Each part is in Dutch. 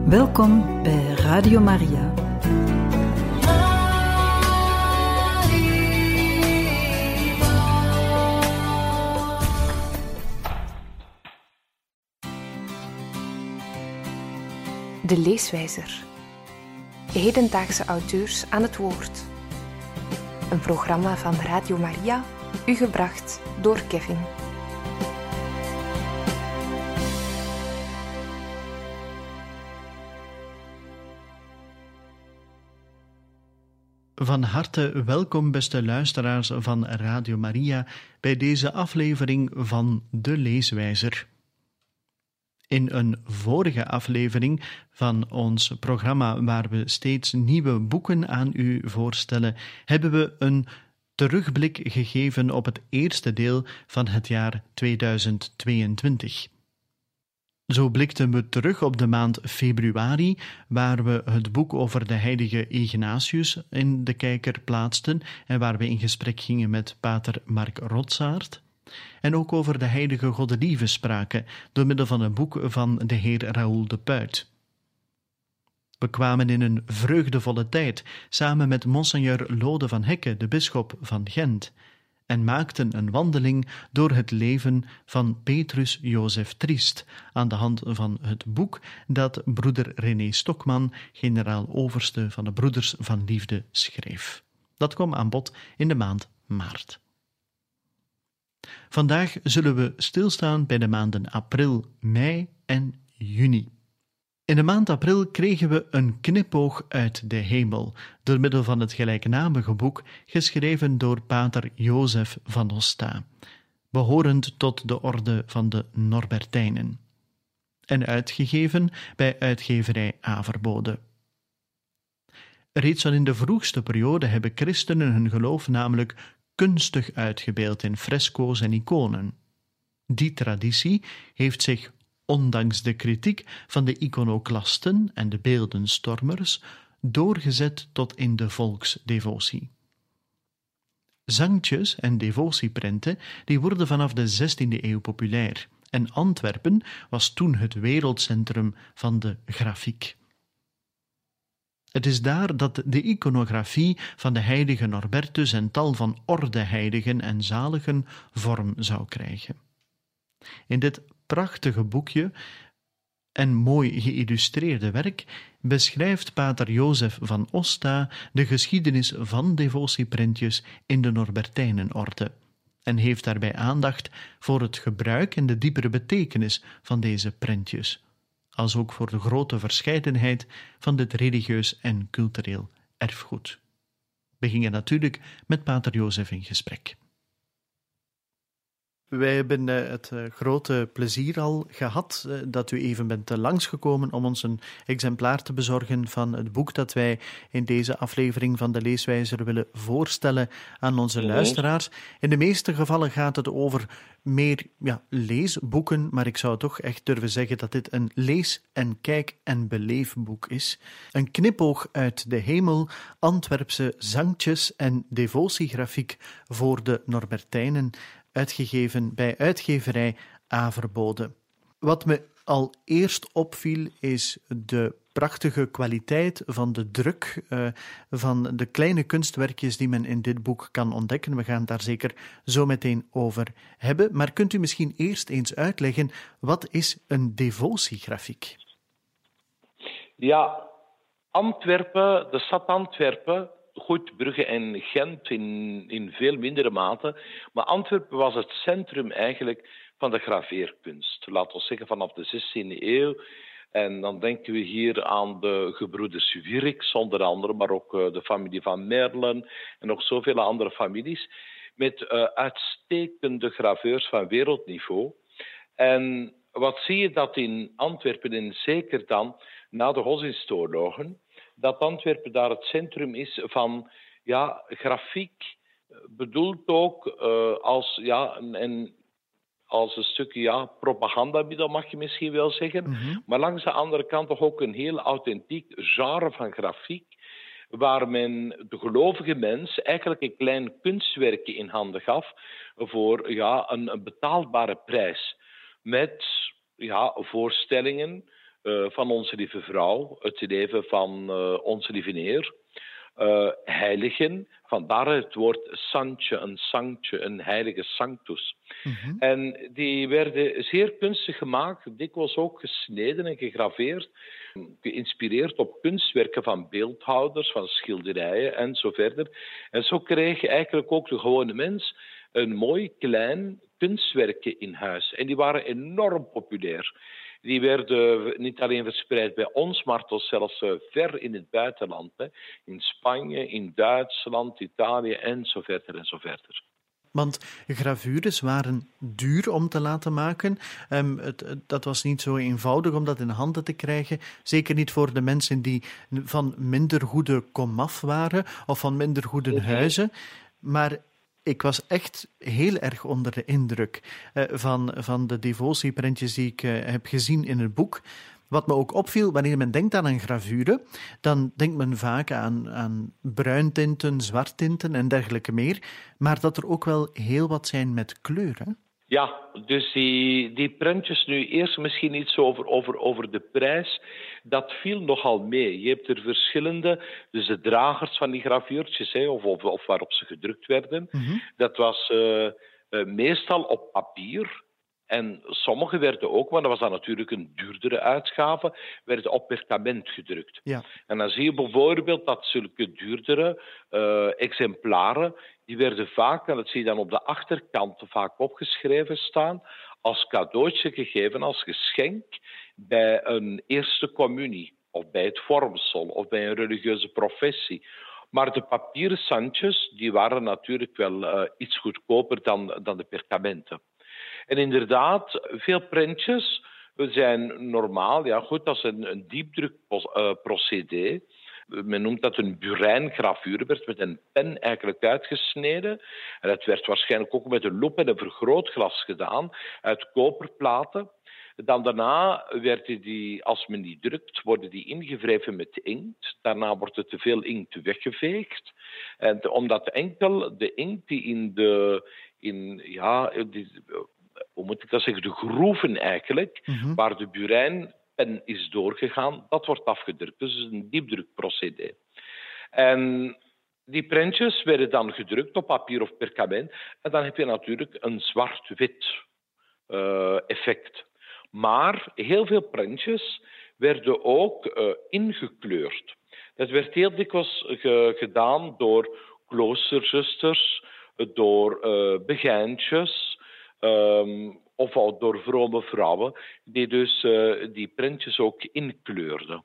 Welkom bij Radio Maria. De leeswijzer. Hedendaagse auteurs aan het woord. Een programma van Radio Maria, u gebracht door Kevin. Van harte welkom, beste luisteraars van Radio Maria, bij deze aflevering van De Leeswijzer. In een vorige aflevering van ons programma, waar we steeds nieuwe boeken aan u voorstellen, hebben we een terugblik gegeven op het eerste deel van het jaar 2022. Zo blikten we terug op de maand februari, waar we het boek over de heilige Ignatius in de kijker plaatsten en waar we in gesprek gingen met pater Mark Rotsaert. En ook over de heilige Godelieve spraken, door middel van een boek van de heer Raoul de Puit. We kwamen in een vreugdevolle tijd, samen met monseigneur Lode van Hecke, de bisschop van Gent, en maakten een wandeling door het leven van Petrus Jozef Triest, aan de hand van het boek dat broeder René Stokman, generaal-overste van de Broeders van Liefde, schreef. Dat kwam aan bod in de maand maart. Vandaag zullen we stilstaan bij de maanden april, mei en juni. In de maand april kregen we een knipoog uit de hemel, door middel van het gelijknamige boek, geschreven door pater Jozef van Osta, behorend tot de orde van de Norbertijnen, en uitgegeven bij uitgeverij Averbode. Reeds al in de vroegste periode hebben christenen hun geloof namelijk kunstig uitgebeeld in fresco's en iconen. Die traditie heeft zich, ondanks de kritiek van de iconoclasten en de beeldenstormers, doorgezet tot in de volksdevotie. Zangtjes en devotieprenten die worden vanaf de 16e eeuw populair, en Antwerpen was toen het wereldcentrum van de grafiek. Het is daar dat de iconografie van de heilige Norbertus en tal van ordeheiligen en zaligen vorm zou krijgen. In dit prachtige boekje en mooi geïllustreerde werk beschrijft pater Jozef van Osta de geschiedenis van devotieprentjes in de Norbertijnenorde en heeft daarbij aandacht voor het gebruik en de diepere betekenis van deze prentjes, als ook voor de grote verscheidenheid van dit religieus en cultureel erfgoed. We gingen natuurlijk met pater Jozef in gesprek. Wij hebben het grote plezier al gehad dat u even bent langsgekomen om ons een exemplaar te bezorgen van het boek dat wij in deze aflevering van de Leeswijzer willen voorstellen aan onze luisteraars. In de meeste gevallen gaat het over meer leesboeken, maar ik zou toch echt durven zeggen dat dit een lees- en kijk- en beleefboek is. Een knipoog uit de hemel, Antwerpse zangtjes en devotiegrafiek voor de Norbertijnen, uitgegeven bij uitgeverij Averbode. Wat me al eerst opviel is de prachtige kwaliteit van de druk van de kleine kunstwerkjes die men in dit boek kan ontdekken. We gaan het daar zeker zo meteen over hebben. Maar kunt u misschien eerst eens uitleggen, wat is een devotiegrafiek? Ja, Antwerpen, de stad Antwerpen, goed, Brugge en Gent in veel mindere mate. Maar Antwerpen was het centrum eigenlijk van de graveerkunst. Laten we zeggen vanaf de 16e eeuw. En dan denken we hier aan de gebroeders Wierix, onder andere, maar ook de familie van Merlen en nog zoveel andere families, met uitstekende graveurs van wereldniveau. En wat zie je dat in Antwerpen, en zeker dan na de godsdienstoorlogen, dat Antwerpen daar het centrum is van grafiek, bedoeld ook als een stukje propagandamiddel, mag je misschien wel zeggen. Mm-hmm. Maar langs de andere kant toch ook een heel authentiek genre van grafiek, waar men de gelovige mens eigenlijk een klein kunstwerkje in handen gaf voor een betaalbare prijs. Met voorstellingen van Onze Lieve Vrouw, het leven van Onze Lieve Heer. Heiligen, vandaar het woord santje, een sanctje, een heilige sanctus. Mhm. En die werden zeer kunstig gemaakt, dikwijls ook gesneden en gegraveerd, geïnspireerd op kunstwerken van beeldhouwers, van schilderijen en zo verder. En zo kreeg eigenlijk ook de gewone mens een mooi klein kunstwerkje in huis. En die waren enorm populair. Die werden niet alleen verspreid bij ons, maar tot zelfs ver in het buitenland. Hè. In Spanje, in Duitsland, Italië en zo verder en zo verder. Want gravures waren duur om te laten maken. Dat was niet zo eenvoudig om dat in handen te krijgen. Zeker niet voor de mensen die van minder goede komaf waren of van minder goede huizen. Maar ik was echt heel erg onder de indruk van de devotieprentjes die ik heb gezien in het boek. Wat me ook opviel, wanneer men denkt aan een gravure, dan denkt men vaak aan bruintinten, zwarttinten en dergelijke meer. Maar dat er ook wel heel wat zijn met kleur, hè? Ja, dus die prentjes nu eerst misschien iets over de prijs. Dat viel nogal mee. Je hebt er verschillende, dus de dragers van die gravuurtjes, of waarop ze gedrukt werden. Mm-hmm. Dat was meestal op papier. En sommige werden ook, maar dat was dan natuurlijk een duurdere uitgave, werden op perkament gedrukt. Ja. En dan zie je bijvoorbeeld dat zulke duurdere exemplaren, die werden vaak, en dat zie je dan op de achterkant vaak opgeschreven staan, als cadeautje gegeven, als geschenk bij een eerste communie, of bij het vormsel, of bij een religieuze professie. Maar de papieren santjes, die waren natuurlijk wel iets goedkoper dan de perkamenten. En inderdaad, veel prentjes zijn normaal. Ja, goed, dat is een diepdrukprocedé. Men noemt dat een burijngravure, werd met een pen eigenlijk uitgesneden. En dat werd waarschijnlijk ook met een loep en een vergrootglas gedaan, uit koperplaten. Dan daarna werden die, als men die drukt, worden die ingewreven met inkt. Daarna wordt er te veel inkt weggeveegd. En omdat enkel de inkt die hoe moet ik dat zeggen, de groeven eigenlijk, waar de burijnpen is doorgegaan, dat wordt afgedrukt. Dus het is een diepdrukprocedé. En die prentjes werden dan gedrukt op papier of perkament. En dan heb je natuurlijk een zwart-wit effect. Maar heel veel prentjes werden ook ingekleurd. Dat werd heel dikwijls gedaan door kloosterzusters, door begijntjes, of door vrome vrouwen, die dus die prentjes ook inkleurden.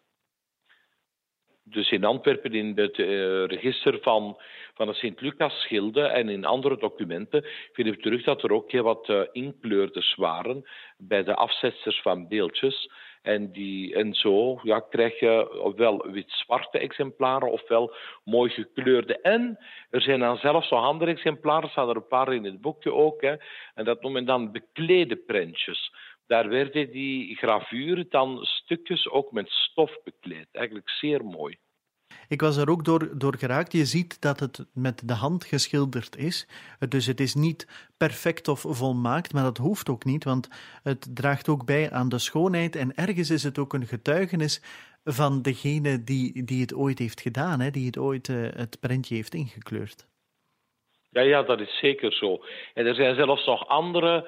Dus in Antwerpen in het register van de Sint-Lucas-schilde en in andere documenten vind ik terug dat er ook heel wat inkleurders waren bij de afzetsers van beeldjes. En zo krijg je ofwel wit-zwarte exemplaren ofwel mooi gekleurde. En er zijn dan zelfs nog andere exemplaren, staan er een paar in het boekje ook. Hè, en dat noemen dan beklede prentjes. Daar werden die gravuren dan stukjes ook met stof bekleed. Eigenlijk zeer mooi. Ik was er ook door geraakt. Je ziet dat het met de hand geschilderd is. Dus het is niet perfect of volmaakt, maar dat hoeft ook niet, want het draagt ook bij aan de schoonheid. En ergens is het ook een getuigenis van degene die het ooit heeft gedaan, hè, die het ooit het prentje heeft ingekleurd. Ja, dat is zeker zo. En er zijn zelfs nog andere,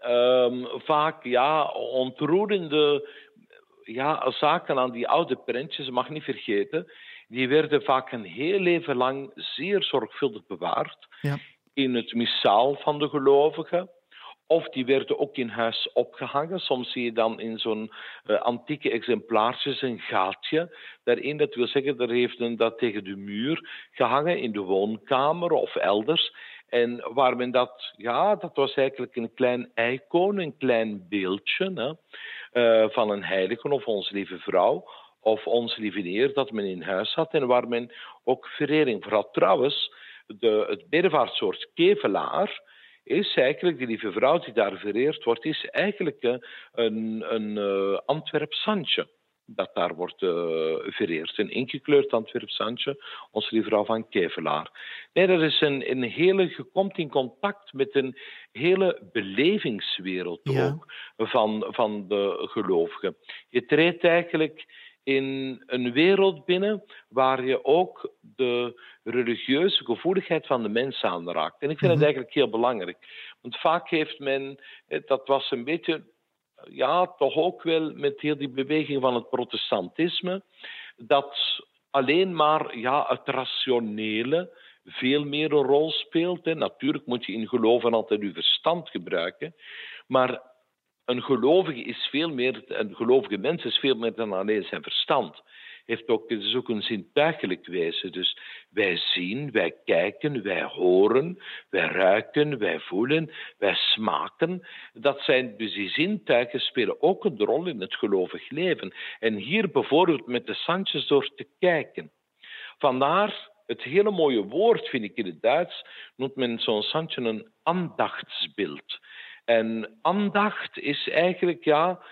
vaak ontroerende zaken aan die oude prentjes. Je mag niet vergeten, die werden vaak een heel leven lang zeer zorgvuldig bewaard in het missaal van de gelovigen. Of die werden ook in huis opgehangen. Soms zie je dan in zo'n antieke exemplaartjes een gaatje daarin. Dat wil zeggen, daar heeft men dat tegen de muur gehangen in de woonkamer of elders. En waar men dat was eigenlijk een klein icoon, een klein beeldje van een heilige of Onze Lieve Vrouw of Onze Lieve Heer dat men in huis had en waar men ook verering voor had. Trouwens, het bedevaartsoort kevelaar is eigenlijk, die Lieve Vrouw die daar vereerd wordt, is eigenlijk een Antwerp Santje. dat daar wordt vereerd. Een ingekleurd Antwerps Santje, onze lieve vrouw van Kevelaar. Nee, dat is een hele... Je komt in contact met een hele belevingswereld ook van de gelovigen. Je treedt eigenlijk in een wereld binnen waar je ook de religieuze gevoeligheid van de mens aanraakt. En ik vind dat eigenlijk heel belangrijk. Want vaak heeft men... Dat was een beetje... Ja, toch ook wel met heel die beweging van het protestantisme, dat alleen maar het rationele veel meer een rol speelt. Hè. Natuurlijk moet je in geloven altijd je verstand gebruiken, maar een gelovige mens is veel meer dan alleen zijn verstand. Het is ook een zintuigelijk wezen. Dus wij zien, wij kijken, wij horen, wij ruiken, wij voelen, wij smaken. Dus die zintuigen spelen ook een rol in het gelovig leven. En hier bijvoorbeeld met de Santjes door te kijken. Vandaar het hele mooie woord, vind ik in het Duits, noemt men zo'n Santje een andachtsbeeld. En aandacht is eigenlijk,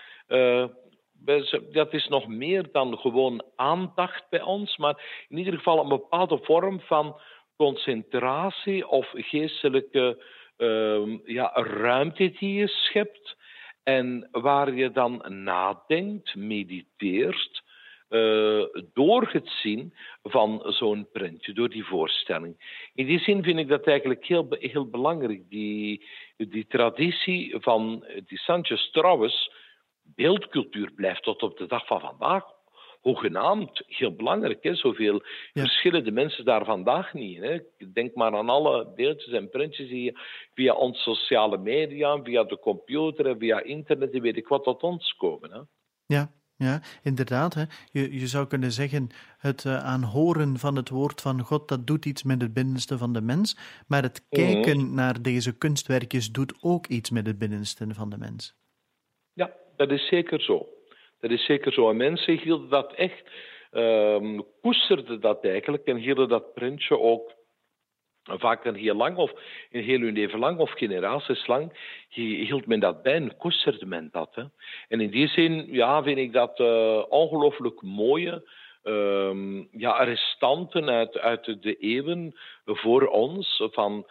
dat is nog meer dan gewoon aandacht bij ons, maar in ieder geval een bepaalde vorm van concentratie of geestelijke ruimte die je schept en waar je dan nadenkt, mediteert, door het zien van zo'n prentje, door die voorstelling. In die zin vind ik dat eigenlijk heel belangrijk. Die traditie van die Santjes, trouwens, beeldcultuur blijft tot op de dag van vandaag hoegenaamd heel belangrijk. Hè? Zoveel verschillen de mensen daar vandaag niet. Hè? Denk maar aan alle beeldjes en prentjes die je via onze sociale media, via de computer en via internet, die weet ik wat, tot ons komen. Hè? Ja, inderdaad. Hè. Je zou kunnen zeggen, het aanhoren van het woord van God, dat doet iets met het binnenste van de mens, maar het kijken naar deze kunstwerkjes doet ook iets met het binnenste van de mens. Ja, dat is zeker zo. En mensen hielden dat echt, koesterden dat eigenlijk en hielden dat prentje ook vaak heel lang of een heel hun leven lang of generaties lang hield men dat bij en koesterde men dat. Hè. En in die zin vind ik dat ongelooflijk mooie restanten uit de eeuwen voor ons van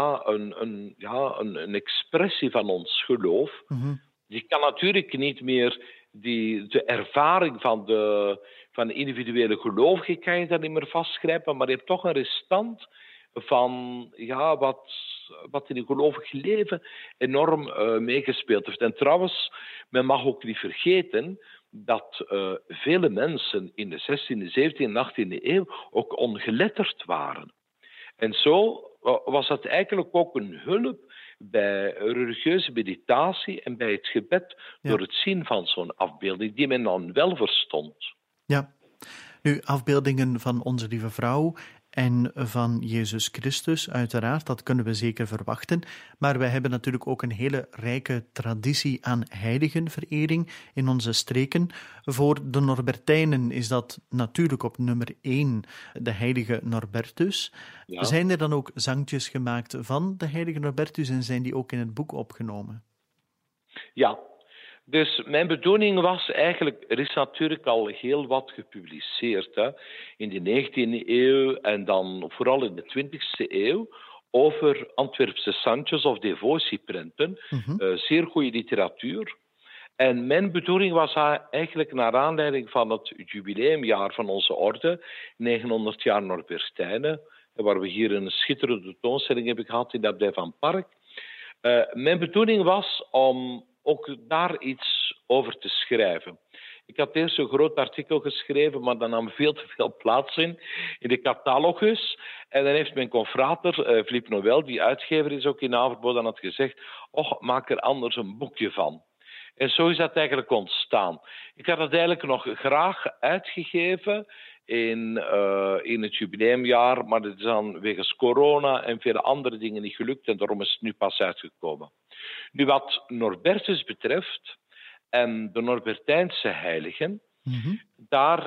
een expressie van ons geloof. Die kan natuurlijk niet meer de ervaring van de individuele gelovige kan je daar niet meer vastgrijpen, maar je hebt toch een restant van wat in het gelovig leven enorm meegespeeld heeft. En trouwens, men mag ook niet vergeten dat vele mensen in de 16e, 17e en 18e eeuw ook ongeletterd waren. En zo was dat eigenlijk ook een hulp bij religieuze meditatie en bij het gebed door het zien van zo'n afbeelding die men dan wel verstond. Ja, nu afbeeldingen van onze lieve vrouw en van Jezus Christus, uiteraard, dat kunnen we zeker verwachten. Maar wij hebben natuurlijk ook een hele rijke traditie aan heiligenverering in onze streken. Voor de Norbertijnen is dat natuurlijk op nummer 1 de heilige Norbertus. Ja. Zijn er dan ook zangtjes gemaakt van de heilige Norbertus en zijn die ook in het boek opgenomen? Ja. Dus mijn bedoeling was eigenlijk, er is natuurlijk al heel wat gepubliceerd in de 19e eeuw en dan vooral in de 20e eeuw over Antwerpse Santjes of devotieprenten. Zeer goede literatuur. En mijn bedoeling was eigenlijk naar aanleiding van het jubileumjaar van onze orde, 900 jaar Norbertijnen, waar we hier een schitterende tentoonstelling hebben gehad in de abdij van Park. Mijn bedoeling was om ook daar iets over te schrijven. Ik had eerst een groot artikel geschreven, maar dat nam veel te veel plaats in de catalogus. En dan heeft mijn confrater, Philippe Noël, die uitgever is ook in Averboden, dan had gezegd, maak er anders een boekje van. En zo is dat eigenlijk ontstaan. Ik had het eigenlijk nog graag uitgegeven in het jubileumjaar, maar dat is dan wegens corona en vele andere dingen niet gelukt en daarom is het nu pas uitgekomen. Nu, wat Norbertus betreft en de Norbertijnse heiligen, daar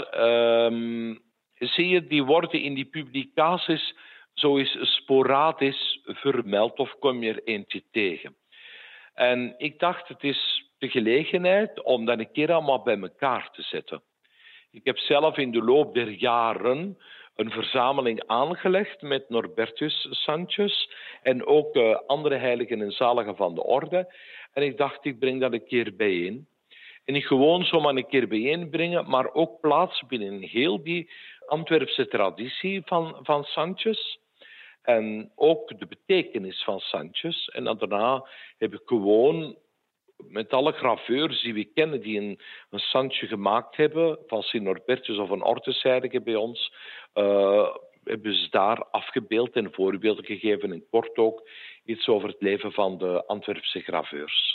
zie je, die worden in die publicaties zo eens sporadisch vermeld of kom je er eentje tegen. En ik dacht, het is de gelegenheid om dat een keer allemaal bij elkaar te zetten. Ik heb zelf in de loop der jaren een verzameling aangelegd met Norbertus Sanchez en ook andere heiligen en zaligen van de orde. En ik dacht, ik breng dat een keer bijeen. En niet gewoon zomaar een keer bijeenbrengen, maar ook plaatsen binnen heel die Antwerpse traditie van Sanchez. En ook de betekenis van Sanchez. En daarna heb ik gewoon met alle graveurs die we kennen die een Sanchez gemaakt hebben, van Sint Norbertus of een Ortesheilige bij ons, hebben ze daar afgebeeld en voorbeelden gegeven en kort ook iets over het leven van de Antwerpse graveurs.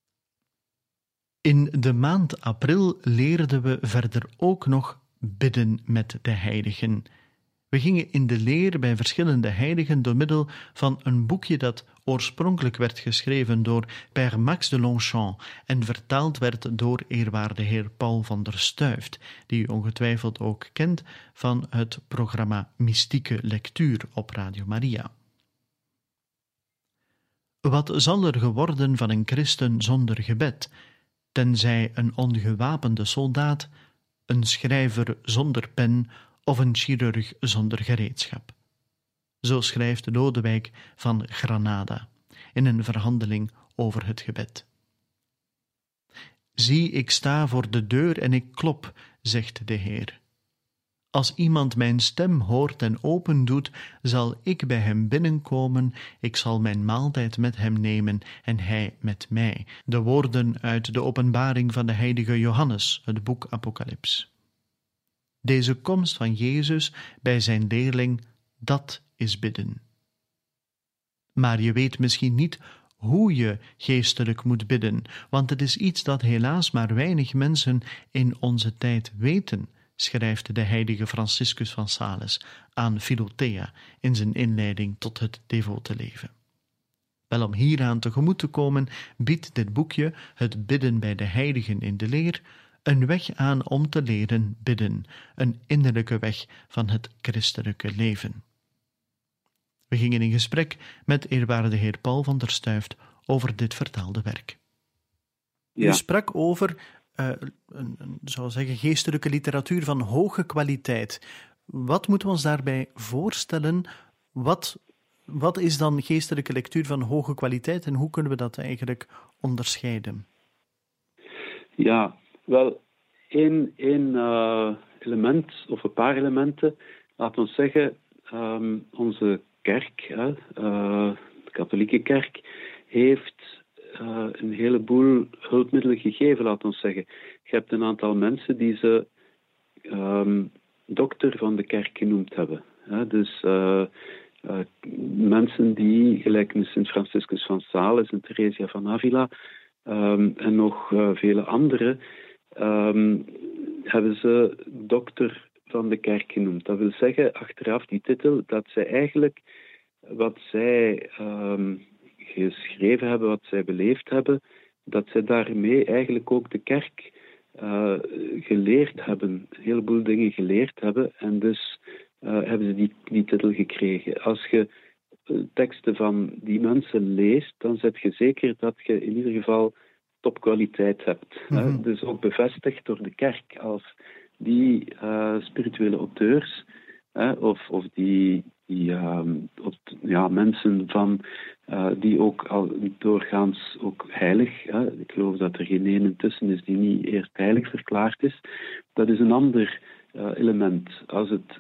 In de maand april leerden we verder ook nog bidden met de heiligen. We gingen in de leer bij verschillende heiligen door middel van een boekje dat oorspronkelijk werd geschreven door Père Max de Longchamp en vertaald werd door eerwaarde heer Paul van der Stuyft, die u ongetwijfeld ook kent van het programma Mystieke Lectuur op Radio Maria. Wat zal er geworden van een christen zonder gebed, tenzij een ongewapende soldaat, een schrijver zonder pen of een chirurg zonder gereedschap? Zo schrijft Lodewijk van Granada in een verhandeling over het gebed. Zie, ik sta voor de deur en ik klop, zegt de Heer. Als iemand mijn stem hoort en opendoet, zal ik bij hem binnenkomen, ik zal mijn maaltijd met hem nemen en hij met mij. De woorden uit de openbaring van de heilige Johannes, het boek Apocalyps. Deze komst van Jezus bij zijn leerling, dat is bidden. Maar je weet misschien niet hoe je geestelijk moet bidden, want het is iets dat helaas maar weinig mensen in onze tijd weten, schrijft de heilige Franciscus van Sales aan Philothea in zijn inleiding tot het devote leven. Wel, om hieraan tegemoet te komen, biedt dit boekje, het bidden bij de heiligen in de leer, een weg aan om te leren bidden, een innerlijke weg van het christelijke leven. We gingen in gesprek met eerwaarde heer Paul van der Stuyft over dit vertaalde werk. Ja. U sprak over zou zeggen, geestelijke literatuur van hoge kwaliteit. Wat moeten we ons daarbij voorstellen? Wat is dan geestelijke lectuur van hoge kwaliteit en hoe kunnen we dat eigenlijk onderscheiden? Ja, wel, één element of een paar elementen. Laten we zeggen, onze kerk, de katholieke kerk, heeft een heleboel hulpmiddelen gegeven, laten we zeggen. Je hebt een aantal mensen die ze dokter van de kerk genoemd hebben. Dus mensen die, gelijk Sint Franciscus van Sales en Theresia van Avila en nog vele anderen, hebben ze dokter van de kerk genoemd. Dat wil zeggen, achteraf die titel, dat zij eigenlijk wat zij geschreven hebben, wat zij beleefd hebben, dat zij daarmee eigenlijk ook de kerk geleerd hebben, een heleboel dingen geleerd hebben, en dus hebben ze die titel gekregen. Als je teksten van die mensen leest, dan zet je zeker dat je in ieder geval topkwaliteit hebt. Mm-hmm. Dus ook bevestigd door de kerk als die spirituele auteurs, of die mensen van die ook al doorgaans ook heilig. Ik geloof dat er geen ene tussen is die niet eerst heilig verklaard is. Dat is een ander element. Als het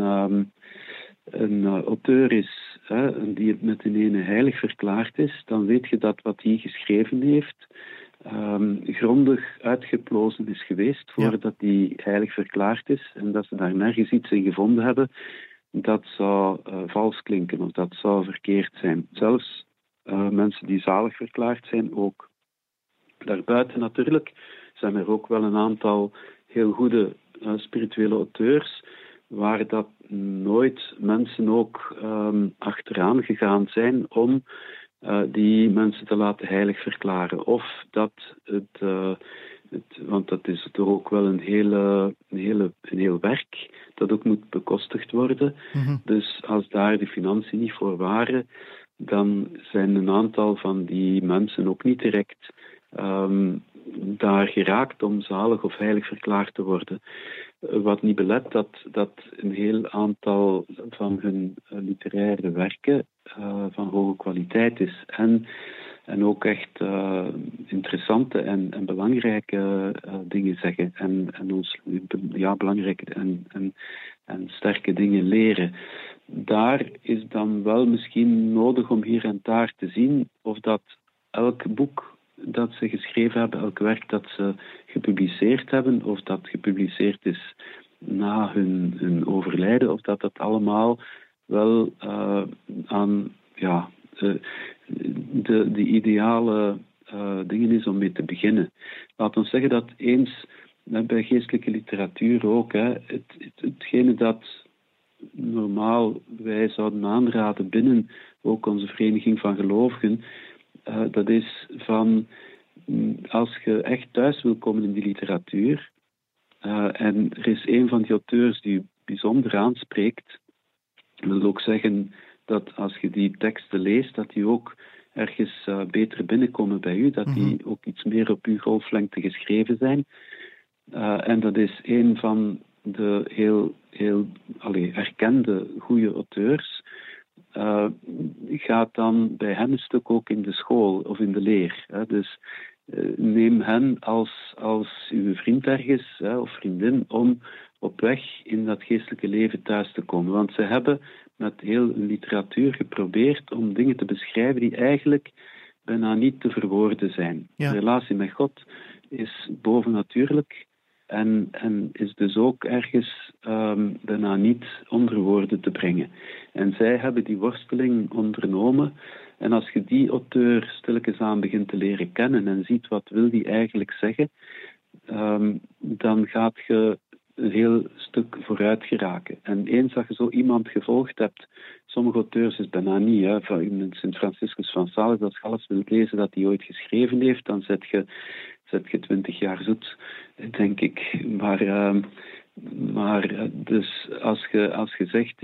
een auteur is die het met een ene heilig verklaard is, dan weet je dat wat hij geschreven heeft grondig uitgeplozen is geweest voordat die heilig verklaard is en dat ze daar nergens iets in gevonden hebben dat zou vals klinken of dat zou verkeerd zijn. Zelfs mensen die zalig verklaard zijn ook. Daarbuiten natuurlijk zijn er ook wel een aantal heel goede spirituele auteurs waar dat nooit mensen ook achteraan gegaan zijn om die mensen te laten heilig verklaren. Of dat want dat is toch ook wel een heel werk dat ook moet bekostigd worden. Mm-hmm. Dus als daar de financiën niet voor waren, dan zijn een aantal van die mensen ook niet direct daar geraakt om zalig of heilig verklaard te worden. Wat niet belet dat een heel aantal van hun literaire werken van hoge kwaliteit is. En ook echt interessante en belangrijke dingen zeggen. En ons belangrijke en sterke dingen leren. Daar is dan wel misschien nodig om hier en daar te zien of dat elk boek dat ze geschreven hebben, elk werk dat ze gepubliceerd hebben, of dat gepubliceerd is na hun overlijden, of dat allemaal wel aan de ideale dingen is om mee te beginnen. Laat ons zeggen dat eens bij geestelijke literatuur ook, hetgene dat normaal wij zouden aanraden binnen ook onze vereniging van gelovigen, dat is van, als je echt thuis wil komen in die literatuur, en er is een van die auteurs die bijzonder aanspreekt, wil ook zeggen dat als je die teksten leest, dat die ook ergens beter binnenkomen bij u, dat die ook iets meer op uw golflengte geschreven zijn. En dat is een van de heel erkende goede auteurs. Gaat dan bij hen een stuk ook in de school of in de leer. Dus neem hen als uw vriend ergens of vriendin om op weg in dat geestelijke leven thuis te komen. Want ze hebben met heel literatuur geprobeerd om dingen te beschrijven die eigenlijk bijna niet te verwoorden zijn. Ja. De relatie met God is bovennatuurlijk en is dus ook ergens bijna niet onder woorden te brengen. En zij hebben die worsteling ondernomen. En als je die auteur stilletjes aan begint te leren kennen en ziet wat wil die eigenlijk zeggen, dan gaat je een heel stuk vooruit geraken. En eens dat je zo iemand gevolgd hebt, sommige auteurs is bijna niet, van Sint Franciscus van Sales, als je alles wilt lezen dat hij ooit geschreven heeft, dan zet je 20 jaar zoet, denk ik. Maar dus als je zegt,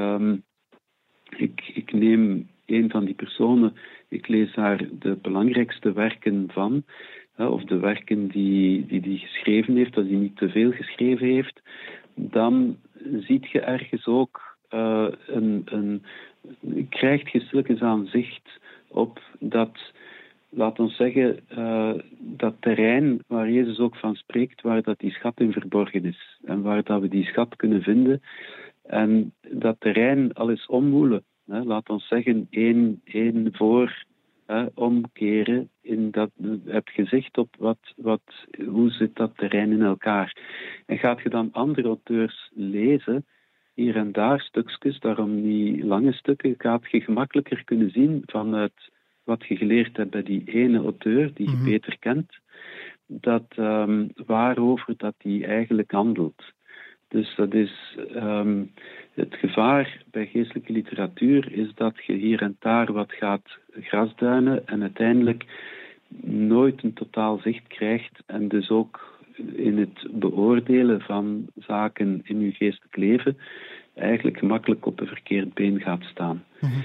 ik neem een van die personen, ik lees daar de belangrijkste werken van, of de werken die geschreven heeft, als hij niet te veel geschreven heeft, dan ziet je ergens ook krijgt je stilletjes aan zicht op dat, laat ons zeggen, dat terrein waar Jezus ook van spreekt, waar dat die schat in verborgen is en waar dat we die schat kunnen vinden. En dat terrein al eens omwoelen. Laat ons zeggen, één voor omkeren. Heb je zicht op hoe zit dat terrein in elkaar. En gaat je dan andere auteurs lezen, hier en daar stukjes, daarom niet lange stukken, gaat je gemakkelijker kunnen zien vanuit wat je geleerd hebt bij die ene auteur, die je beter kent, dat waarover dat die eigenlijk handelt. Dus dat is het gevaar bij geestelijke literatuur, is dat je hier en daar wat gaat grasduinen en uiteindelijk nooit een totaal zicht krijgt en dus ook in het beoordelen van zaken in je geestelijk leven eigenlijk gemakkelijk op een verkeerd been gaat staan.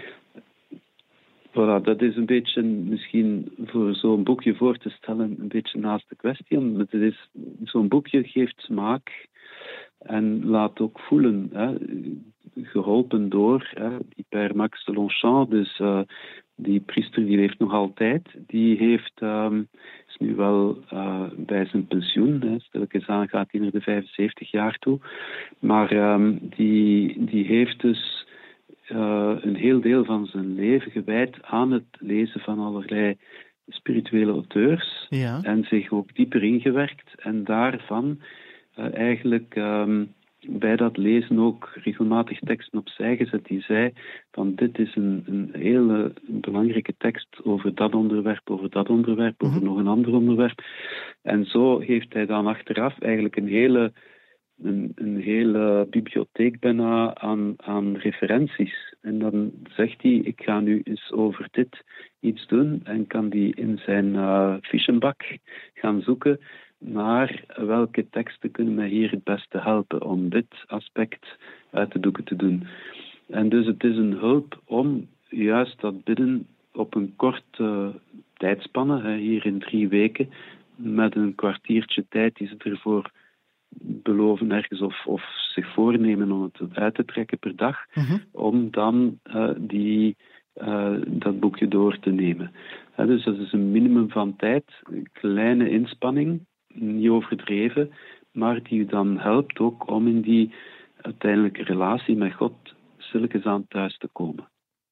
Voilà, dat is een beetje, misschien voor zo'n boekje voor te stellen, een beetje naast de kwestie. Zo'n boekje geeft smaak en laat ook voelen, geholpen door die Père Max de Longchamp, dus die priester die leeft nog altijd, die is nu wel bij zijn pensioen, stilletjes aan gaat hij naar de 75 jaar toe, maar die heeft dus een heel deel van zijn leven gewijd aan het lezen van allerlei spirituele auteurs en zich ook dieper ingewerkt en daarvan eigenlijk bij dat lezen ook regelmatig teksten opzij gezet die zei van dit is een hele belangrijke tekst over dat onderwerp, over nog een ander onderwerp. En zo heeft hij dan achteraf eigenlijk een hele bibliotheek bijna aan referenties. En dan zegt hij, ik ga nu eens over dit iets doen en kan die in zijn fichtenbak gaan zoeken naar welke teksten kunnen mij hier het beste helpen om dit aspect uit de doeken te doen. En dus het is een hulp om juist dat bidden op een korte tijdspanne, hier in 3 weken, met een kwartiertje tijd die ze ervoor beloven ergens of zich voornemen om het uit te trekken per dag, om dan dat boekje door te nemen. Dus dat is een minimum van tijd, een kleine inspanning, niet overdreven, maar die u dan helpt ook om in die uiteindelijke relatie met God stilletjes aan thuis te komen.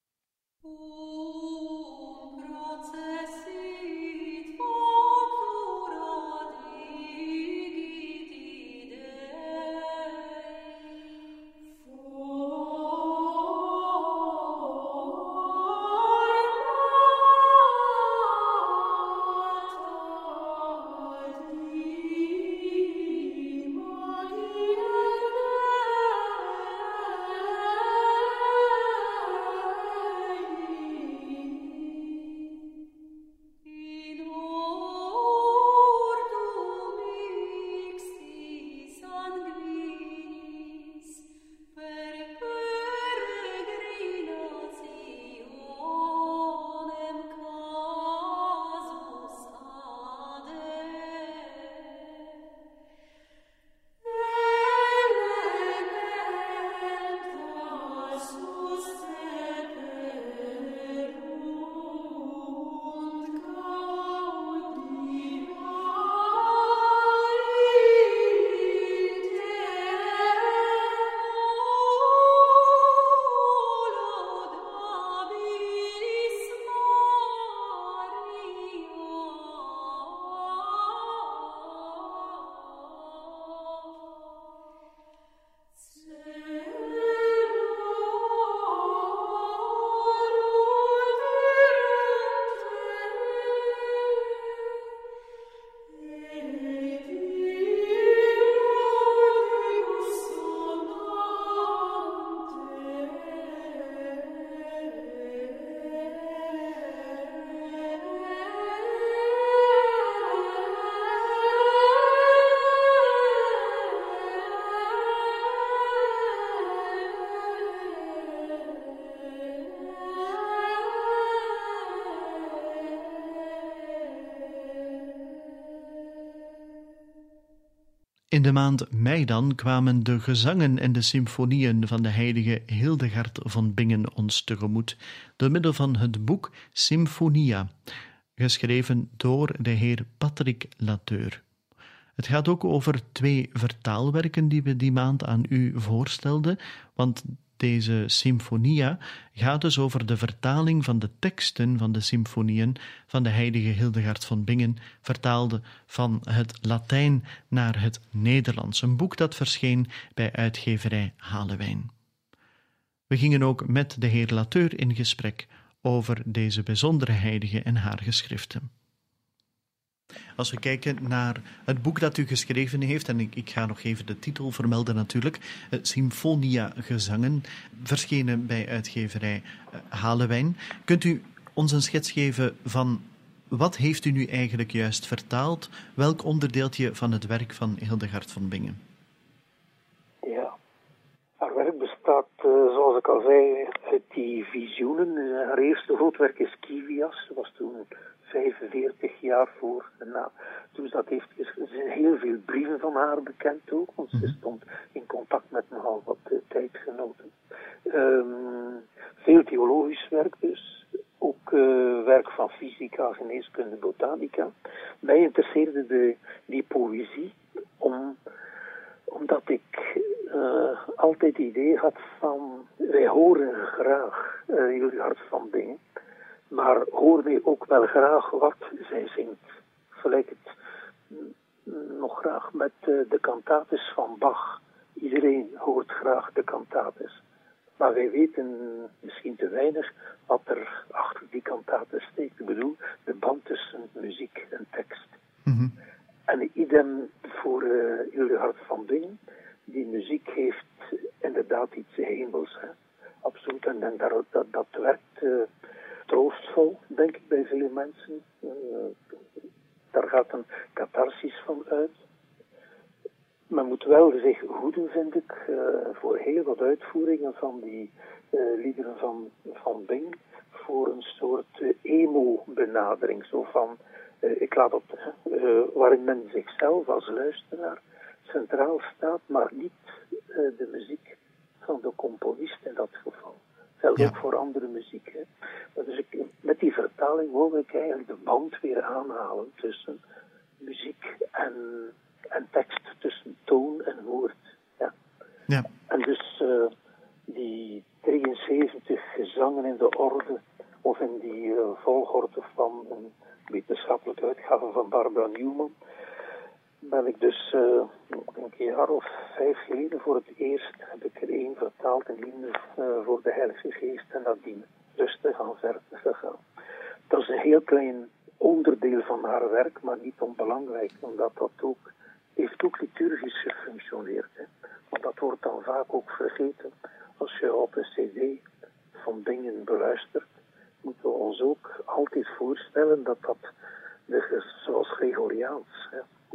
In de maand mei dan kwamen de gezangen en de symfonieën van de heilige Hildegard van Bingen ons tegemoet, door middel van het boek Symphonia, geschreven door de heer Patrick Lateur. Het gaat ook over 2 vertaalwerken die we die maand aan u voorstelden, want deze Symphonia gaat dus over de vertaling van de teksten van de symfonieën van de heilige Hildegard van Bingen, vertaalde van het Latijn naar het Nederlands. Een boek dat verscheen bij uitgeverij Halewijn. We gingen ook met de heer Lateur in gesprek over deze bijzondere heilige en haar geschriften. Als we kijken naar het boek dat u geschreven heeft, en ik ga nog even de titel vermelden natuurlijk, Symphonia Gezangen, verschenen bij uitgeverij Halewijn. Kunt u ons een schets geven van wat heeft u nu eigenlijk juist vertaald? Welk onderdeeltje van het werk van Hildegard van Bingen? Ja, haar werk bestaat, zoals ik al zei, uit die visioenen. Haar eerste groot werk is Kivias, dat was toen 45 jaar voor en na. Toen ze dat heeft geschreven, er zijn heel veel brieven van haar bekend ook, want ze stond in contact met nogal wat tijdgenoten. Veel theologisch werk dus, ook werk van fysica, geneeskunde, botanica. Mij interesseerde die poëzie omdat ik altijd het idee had van, wij horen graag Hildegard van Bingen, maar hoor wij ook wel graag wat zij zingt. Vergelijk het nog graag met de cantates van Bach. Iedereen hoort graag de cantates. Maar wij weten misschien te weinig wat er achter die cantates steekt. Ik bedoel, de band tussen muziek en tekst. Mm-hmm. En idem voor Hildegard van Bingen. Die muziek heeft inderdaad iets hemels. Hè? Absoluut. En dat werkt troostvol, denk ik, bij veel mensen. Daar gaat een catharsis van uit. Men moet wel zich hoeden, vind ik, voor heel wat uitvoeringen van die liederen van Bing, voor een soort emo-benadering. Zo van, ik laat op, waarin men zichzelf als luisteraar centraal staat, maar niet de muziek van de componist in dat geval. Geldt ook voor andere muziek. Hè. Dus met die vertaling wil ik eigenlijk de band weer aanhalen tussen muziek en tekst, tussen toon en woord. Ja. Ja. En dus die 73 gezangen in de orde, of in die volgorde van een wetenschappelijke uitgave van Barbara Newman, ben ik dus een jaar of 5 geleden voor het eerst heb ik er 1 vertaald, een hymne voor de Heilige Geest, en nadien rustig aan verder gegaan. Dat is een heel klein onderdeel van haar werk, maar niet onbelangrijk, omdat dat ook heeft ook liturgisch gefunctioneerd. Hè. Want dat wordt dan vaak ook vergeten. Als je op een cd van dingen beluistert, moeten we ons ook altijd voorstellen dat zoals Gregoriaans,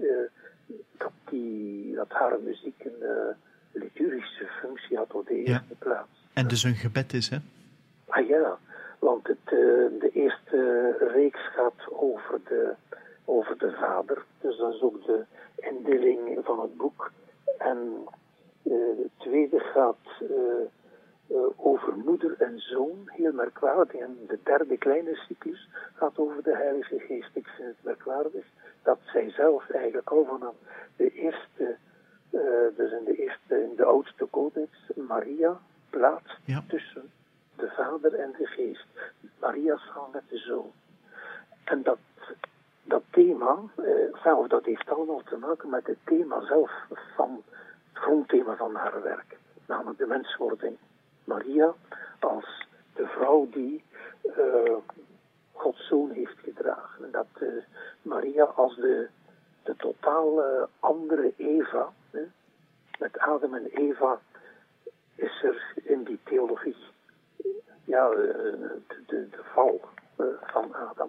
dat haar muziek een liturgische functie had op de eerste plaats. En dus een gebed is, hè? Ah ja, want de eerste reeks gaat over de vader. Dus dat is ook de indeling van het boek. En de tweede gaat over moeder en zoon, heel merkwaardig. En de derde kleine cyclus gaat over de Heilige Geest. Ik vind het merkwaardig dat zij zelf eigenlijk al vanaf de eerste, dus in de oudste codex, Maria plaatst tussen de Vader en de Geest. Maria samen met de Zoon. En dat thema, of dat heeft allemaal te maken met het thema zelf van het grondthema van haar werk, namelijk de menswording. Maria als de vrouw die Gods Zoon heeft gedragen. En dat Maria als de totaal andere Eva, met Adam en Eva is er in die theologie de val van Adam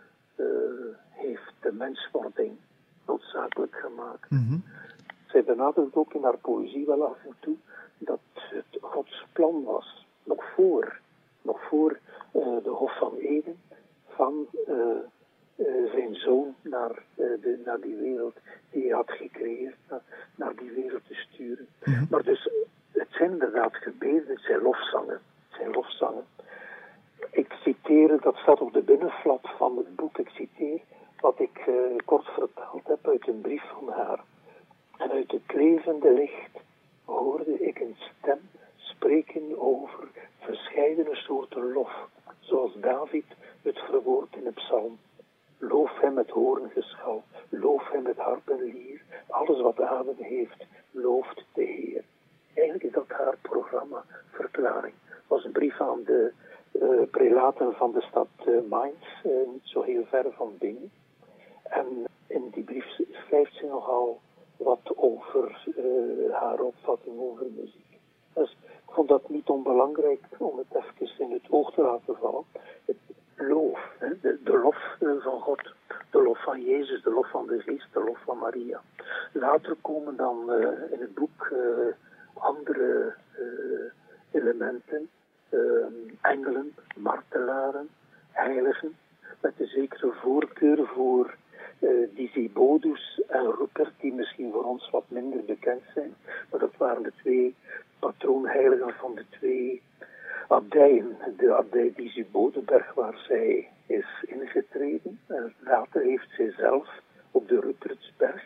heeft de menswording noodzakelijk gemaakt. Mm-hmm. Zij benadrukt ook in haar poëzie wel af en toe dat het Gods plan was, nog voor de Hof van Eden, van zijn zoon naar die wereld die hij had gecreëerd, naar die wereld te sturen. Mm-hmm. Maar dus, het zijn inderdaad gebeden, het zijn lofzangen. Ik citeer, dat staat op de binnenflap van het boek, ik citeer wat ik kort vertaald heb uit een brief van haar. En uit het levende licht hoorde ik een stem spreken over verscheidene soorten lof, zoals David het verwoordt in de psalm. Loof hem met hoorngeschal, loof hem met harp en lier, alles wat adem heeft, looft de Heer. Eigenlijk is dat haar programmaverklaring. Het was een brief aan de prelaten van de stad Mainz, niet zo heel ver van Bingen. En in die brief schrijft ze nogal wat over haar opvatting over muziek. Dus ik vond dat niet onbelangrijk om het even in het oog te laten vallen. Het loof, de lof van God, de lof van Jezus, de lof van de Geest, de lof van Maria. Later komen dan in het boek andere elementen, engelen, martelaren, heiligen, met een zekere voorkeur voor Disibodus en Rupert, die misschien voor ons wat minder bekend zijn. Maar dat waren de 2 patroonheiligen van de 2 abdijen. De abdij Disibodenberg, waar zij is ingetreden. En later heeft zij zelf op de Rupertsberg,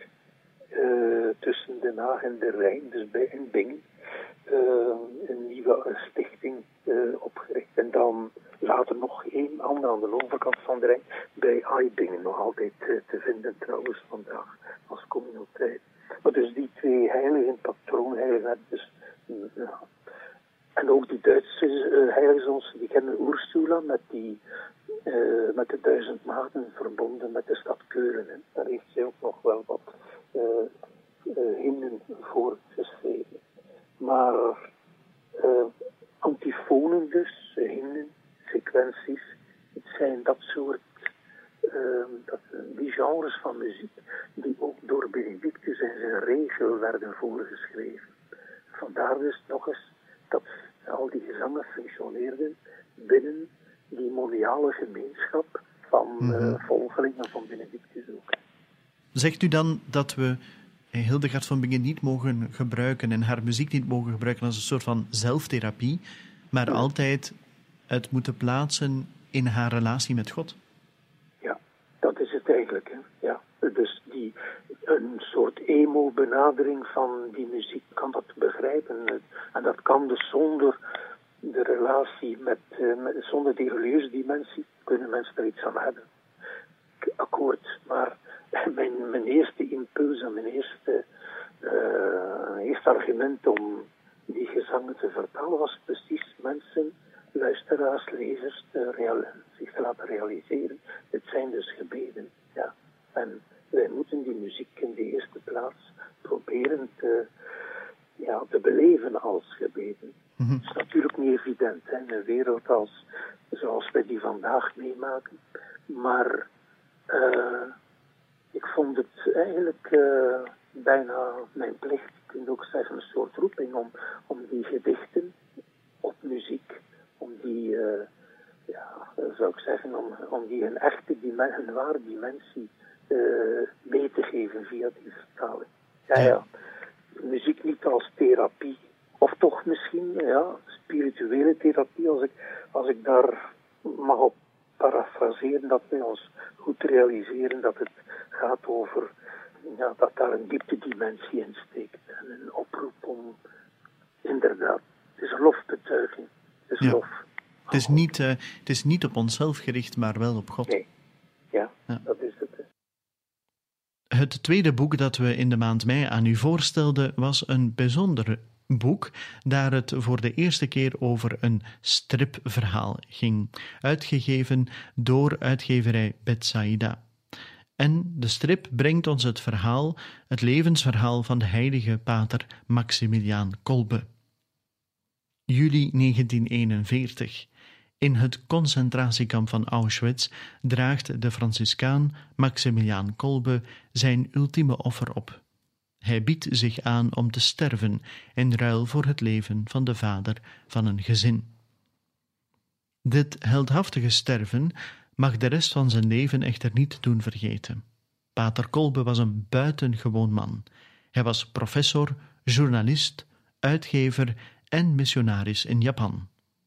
tussen Den Haag en de Rijn, dus in Bingen, een nieuwe stichting opgericht. En dan later nog 1 ander aan de overkant van de Rijn, bij Aibingen, nog altijd te vinden trouwens vandaag als communiteit. Maar dus die 2 heiligen, patroonheiligen, dus, en ook die Duitse heiligen, die kennen Ursula met de 1000 maagden verbonden met de stad Keulen. Hè. Daar heeft zij ook nog wel wat hymnen voor geschreven. Maar antifonen dus, hymnen, sequenties, het zijn dat soort, die genres van muziek die ook door Benedictus en zijn regel werden voorgeschreven. Vandaar dus nog eens dat al die gezangen functioneerden binnen die moniale gemeenschap van volgelingen van Benedictus ook. Zegt u dan dat we Hildegard van Bingen niet mogen gebruiken en haar muziek niet mogen gebruiken als een soort van zelftherapie, maar altijd het moeten plaatsen in haar relatie met God? Ja, dat is het eigenlijk. Hè. Ja. Dus een soort emo-benadering van die muziek kan dat begrijpen. En dat kan dus zonder de relatie zonder die religieuze dimensie, kunnen mensen er iets aan hebben. Akkoord, maar mijn eerste impuls en mijn eerste argument om die gezangen te vertalen was precies mensen, luisteraars, lezers, zich te laten realiseren. Het zijn dus gebeden. Ja. En wij moeten die muziek in de eerste plaats proberen te beleven als gebeden. Het is natuurlijk niet evident in een wereld zoals wij die vandaag meemaken. Maar ik vond het eigenlijk bijna mijn plicht, je kunt ook zeggen een soort roeping om die gedichten op muziek, om die, zou ik zeggen, om die een echte een ware dimensie mee te geven via die vertaling. Ja. Muziek niet als therapie, of toch misschien spirituele therapie, als ik daar mag op parafraseren, dat wij ons goed realiseren dat het gaat over dat daar een dieptedimensie in steekt en een oproep om inderdaad, het is een lofbetuiging, het is lof. Het is niet op onszelf gericht, maar wel op God. Nee, ja. Dat is het. Het tweede boek dat we in de maand mei aan u voorstelden was een bijzonder boek, daar het voor de eerste keer over een stripverhaal ging, uitgegeven door uitgeverij Betsaida. En de strip brengt ons het levensverhaal van de heilige pater Maximiliaan Kolbe. Juli 1941. In het concentratiekamp van Auschwitz draagt de Franciscaan Maximiliaan Kolbe zijn ultieme offer op. Hij biedt zich aan om te sterven in ruil voor het leven van de vader van een gezin. Dit heldhaftige sterven mag de rest van zijn leven echter niet doen vergeten. Pater Kolbe was een buitengewoon man. Hij was professor, journalist, uitgever en missionaris in Japan.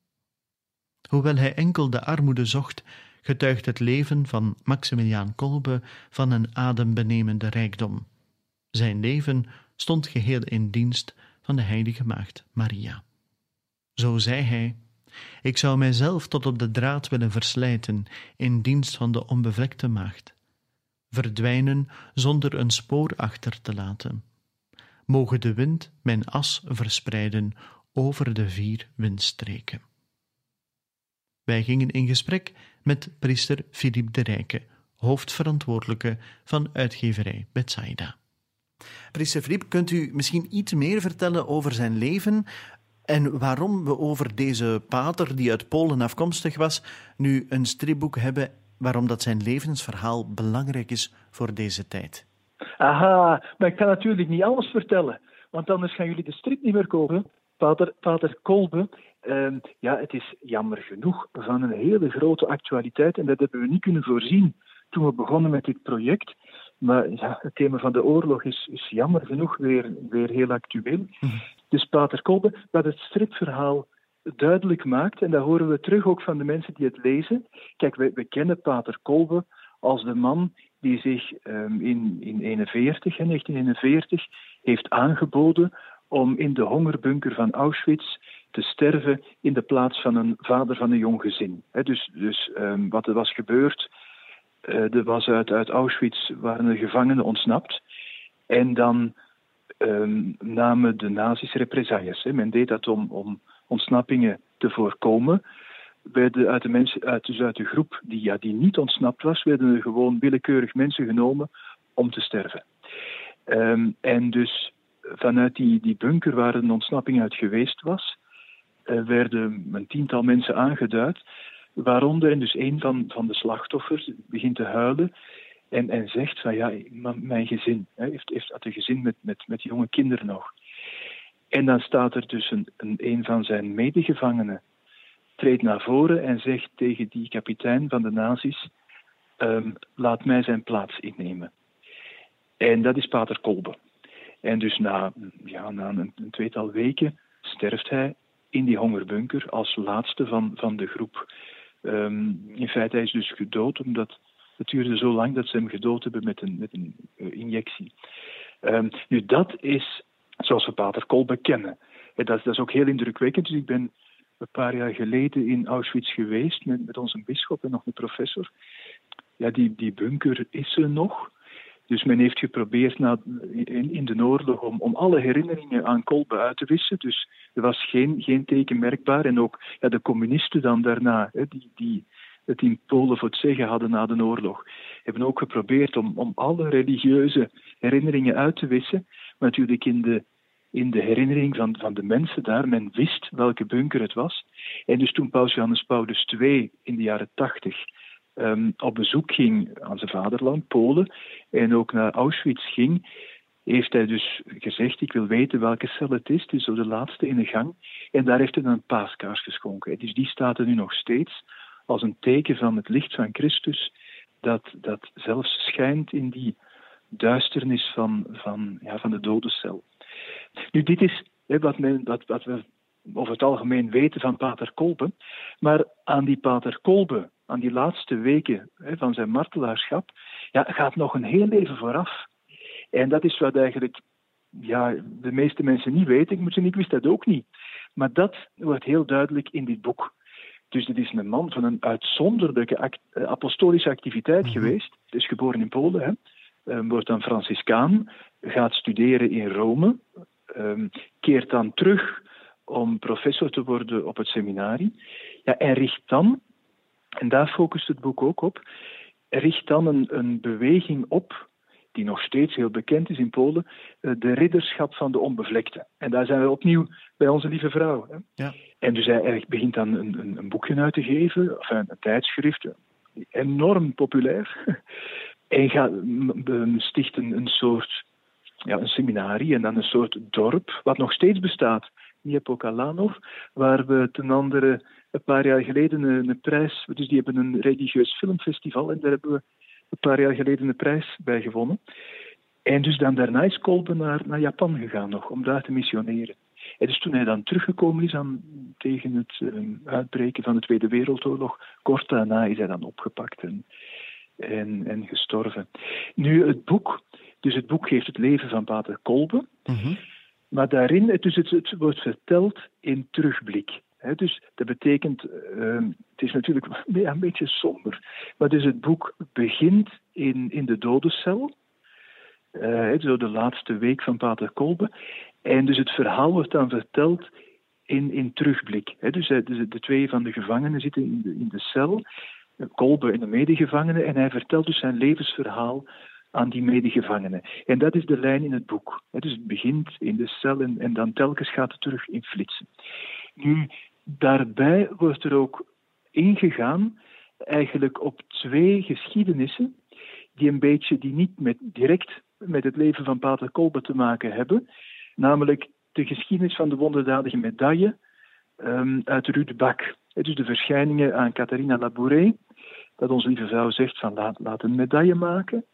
Hoewel hij enkel de armoede zocht, getuigt het leven van Maximiliaan Kolbe van een adembenemende rijkdom. Zijn leven stond geheel in dienst van de heilige maagd Maria. Zo zei hij: ik zou mijzelf tot op de draad willen verslijten in dienst van de onbevlekte maagd. Verdwijnen zonder een spoor achter te laten. Moge de wind mijn as verspreiden over de 4 windstreken. Wij gingen in gesprek met priester Philippe de Rijke, hoofdverantwoordelijke van uitgeverij Betsaida. Priester Philippe, kunt u misschien iets meer vertellen over zijn leven en waarom we over deze pater, die uit Polen afkomstig was, nu een stripboek hebben, waarom dat zijn levensverhaal belangrijk is voor deze tijd? Aha, maar ik kan natuurlijk niet alles vertellen, want anders gaan jullie de strip niet meer kopen. Pater Kolbe, het is jammer genoeg van een hele grote actualiteit en dat hebben we niet kunnen voorzien toen we begonnen met dit project. Maar het thema van de oorlog is jammer genoeg weer heel actueel. Dus Pater Kolbe, wat het stripverhaal duidelijk maakt, en dat horen we terug ook van de mensen die het lezen. Kijk, we kennen Pater Kolbe als de man die zich in 1941 heeft aangeboden om in de hongerbunker van Auschwitz te sterven in de plaats van een vader van een jong gezin. Dus wat er was gebeurd, er was uit Auschwitz waren er gevangenen ontsnapt en dan namen de nazi's represailles. Men deed dat om ontsnappingen te voorkomen. Werden uit de mensen uit de groep die niet ontsnapt was, werden er gewoon willekeurig mensen genomen om te sterven. En dus vanuit die bunker waar een ontsnapping uit geweest was, werden een 10-tal mensen aangeduid, waaronder, en dus een van de slachtoffers begint te huilen en zegt van mijn gezin, had een gezin met jonge kinderen nog. En dan staat er dus een van zijn medegevangenen treedt naar voren en zegt tegen die kapitein van de nazi's: laat mij zijn plaats innemen. En dat is pater Kolbe. En dus na een tweetal weken sterft hij in die hongerbunker als laatste van de groep. In feite, hij is dus gedood, omdat het duurde zo lang dat ze hem gedood hebben met een injectie. Nu, dat is zoals we pater Kolbe kennen. Dat is ook heel indrukwekkend. Dus ik ben een paar jaar geleden in Auschwitz geweest met onze bisschop en nog een professor. Ja, die bunker is er nog. Dus men heeft geprobeerd in de oorlog om alle herinneringen aan Kolbe uit te wissen. Dus er was geen teken merkbaar. En ook de communisten dan daarna, die het in Polen voor het zeggen hadden na de oorlog, hebben ook geprobeerd om alle religieuze herinneringen uit te wissen. Maar natuurlijk in de herinnering van de mensen daar, men wist welke bunker het was. En dus toen Paus Johannes Paulus II in de jaren 80 op bezoek ging aan zijn vaderland, Polen, en ook naar Auschwitz ging, heeft hij dus gezegd, ik wil weten welke cel het is. Het is zo de laatste in de gang. En daar heeft hij een paaskaars geschonken. Dus die staat er nu nog steeds als een teken van het licht van Christus, dat zelfs schijnt in die duisternis van de dodencel. Nu, dit is wat we over het algemeen weten van pater Kolbe. Maar aan die pater Kolbe, aan die laatste weken van zijn martelaarschap, gaat nog een heel leven vooraf. En dat is wat eigenlijk de meeste mensen niet weten. Ik wist dat ook niet. Maar dat wordt heel duidelijk in dit boek. Dus dit is een man van een uitzonderlijke apostolische activiteit geweest. Hij is geboren in Polen, wordt dan Franciscaan, gaat studeren in Rome, keert dan terug om professor te worden op het seminarie. Ja, en richt dan, en daar focust het boek ook op, richt dan een beweging op, die nog steeds heel bekend is in Polen, de ridderschap van de onbevlekte. En daar zijn we opnieuw bij onze lieve vrouw. Hè? Ja. En dus hij begint dan een boekje uit te geven, of een tijdschrift, enorm populair. En sticht een soort een seminarie en dan een soort dorp, wat nog steeds bestaat, Niepokalanów, waar we ten andere een paar jaar geleden een prijs, dus die hebben een religieus filmfestival en daar hebben we een paar jaar geleden een prijs bij gewonnen. En dus dan daarna is Kolbe naar Japan gegaan nog, om daar te missioneren. En dus toen hij dan teruggekomen is tegen het uitbreken van de Tweede Wereldoorlog, kort daarna is hij dan opgepakt en gestorven. Nu, het boek geeft het leven van pater Kolbe, maar daarin, het wordt verteld in terugblik. Dus dat betekent, het is natuurlijk een beetje somber, maar dus het boek begint in de dodencel, zo de laatste week van pater Kolbe, en dus het verhaal wordt dan verteld in terugblik. Dus de twee van de gevangenen zitten in de cel, Kolbe en de medegevangenen, en hij vertelt dus zijn levensverhaal aan die medegevangenen. En dat is de lijn in het boek. Dus het begint in de cel en dan telkens gaat het terug in flitsen. Nu, daarbij wordt er ook ingegaan eigenlijk op twee geschiedenissen die niet direct met het leven van pater Kolbe te maken hebben. Namelijk de geschiedenis van de wonderdadige medaille uit Ruud Bak. Dus de verschijningen aan Catharina Labouré, dat onze lieve vrouw zegt van laat een medaille maken.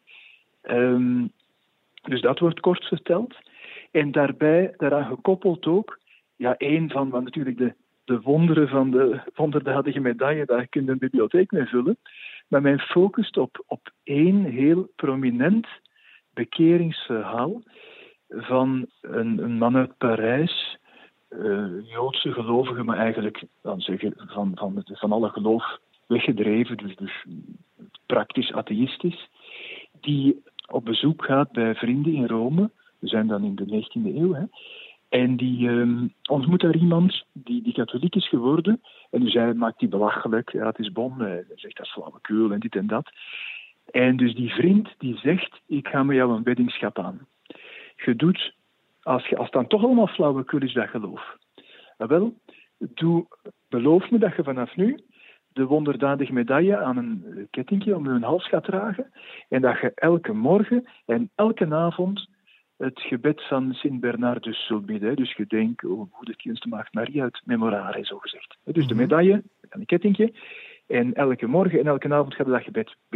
Dus dat wordt kort verteld. En daaraan gekoppeld ook, een van natuurlijk de wonderen van de wonderdadige medaille, daar kun je een bibliotheek mee vullen. Maar men focust op één heel prominent bekeringsverhaal van een man uit Parijs, Joodse gelovige, maar eigenlijk dan zeggen van alle geloof weggedreven, dus praktisch atheïstisch, die op bezoek gaat bij vrienden in Rome. We zijn dan in de 19e eeuw. En die ontmoet daar iemand die katholiek is geworden. En dus hij maakt die belachelijk. Ja, het is bon. Hij zegt dat is flauwekul en dit en dat. En dus die vriend die zegt, ik ga met jou een weddingschap aan. Je doet, als het dan toch allemaal flauwekul is, dat geloof. Wel, beloof me dat je vanaf nu de wonderdadige medaille aan een kettingje om je hals gaat dragen. En dat je elke morgen en elke avond het gebed van Sint Bernardus zult bidden. Dus gedenk hoe de kindste maagd Maria uit memorare, zo gezegd. Dus de medaille en een kettingje. En elke morgen en elke avond gaat je dat gebed bidden.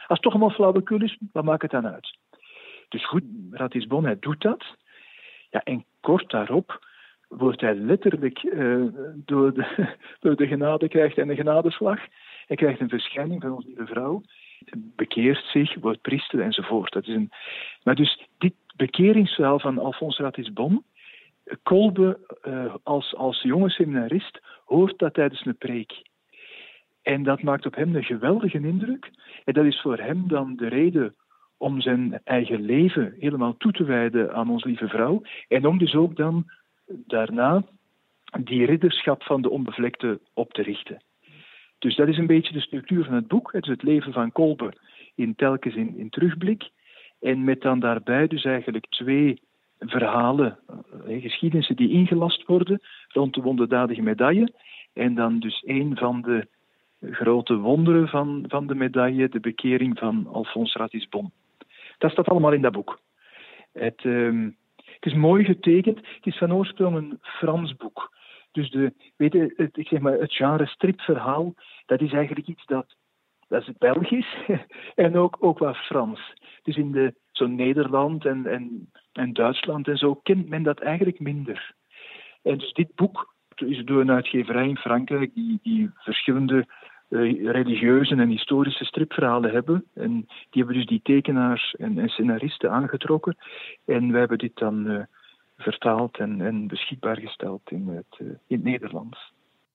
Als het toch allemaal flauwekul is, wat maakt het dan uit? Dus goed, Ratisbon, hij doet dat. Ja, en kort daarop wordt hij letterlijk door de genade krijgt en een genadeslag. Hij krijgt een verschijning van onze lieve vrouw, bekeert zich, wordt priester enzovoort. Maar dus dit bekeringsverhaal van Alphonse Ratisbon, Kolbe als jonge seminarist hoort dat tijdens een preek. En dat maakt op hem een geweldige indruk. En dat is voor hem dan de reden om zijn eigen leven helemaal toe te wijden aan onze lieve vrouw. En om dus ook dan daarna die ridderschap van de onbevlekte op te richten. Dus dat is een beetje de structuur van het boek. Het is het leven van Kolbe telkens in terugblik. En met dan daarbij dus eigenlijk 2 verhalen, geschiedenissen die ingelast worden rond de wonderdadige medaille. En dan dus 1 van de grote wonderen van de medaille, de bekering van Alphonse Ratisbon. Dat staat allemaal in dat boek. Het is mooi getekend. Het is van oorsprong een Frans boek. Dus het genre stripverhaal, dat is eigenlijk iets dat is Belgisch en ook wat Frans. Dus in zo'n Nederland en Duitsland en zo kent men dat eigenlijk minder. En dus dit boek is door een uitgeverij in Frankrijk die verschillende religieuze en historische stripverhalen hebben. En die hebben dus die tekenaars en scenaristen aangetrokken. En wij hebben dit dan vertaald en beschikbaar gesteld in het Nederlands.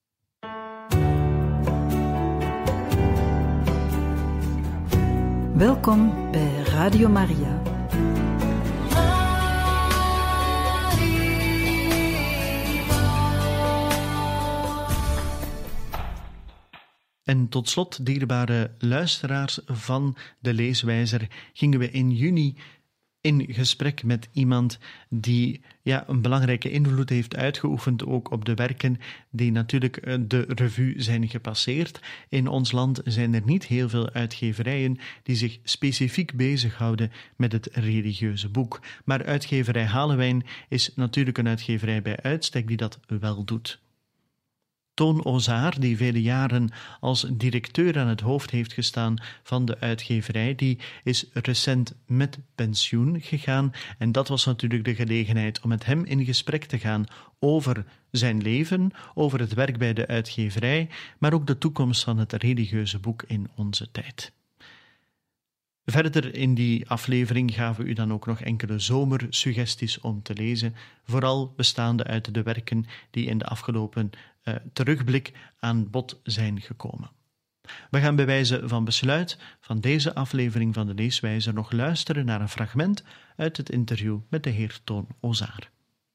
Welkom bij Radio Maria. En tot slot, dierbare luisteraars van de Leeswijzer, gingen we in juni in gesprek met iemand die een belangrijke invloed heeft uitgeoefend ook op de werken die natuurlijk de revue zijn gepasseerd. In ons land zijn er niet heel veel uitgeverijen die zich specifiek bezighouden met het religieuze boek. Maar uitgeverij Halewijn is natuurlijk een uitgeverij bij uitstek die dat wel doet. Toon Ozaar, die vele jaren als directeur aan het hoofd heeft gestaan van de uitgeverij, die is recent met pensioen gegaan. En dat was natuurlijk de gelegenheid om met hem in gesprek te gaan over zijn leven, over het werk bij de uitgeverij, maar ook de toekomst van het religieuze boek in onze tijd. Verder in die aflevering gaven we u dan ook nog enkele zomersuggesties om te lezen, vooral bestaande uit de werken die in de afgelopen terugblik aan bod zijn gekomen. We gaan bij wijze van besluit van deze aflevering van de Leeswijzer nog luisteren naar een fragment uit het interview met de heer Toon Ozaar.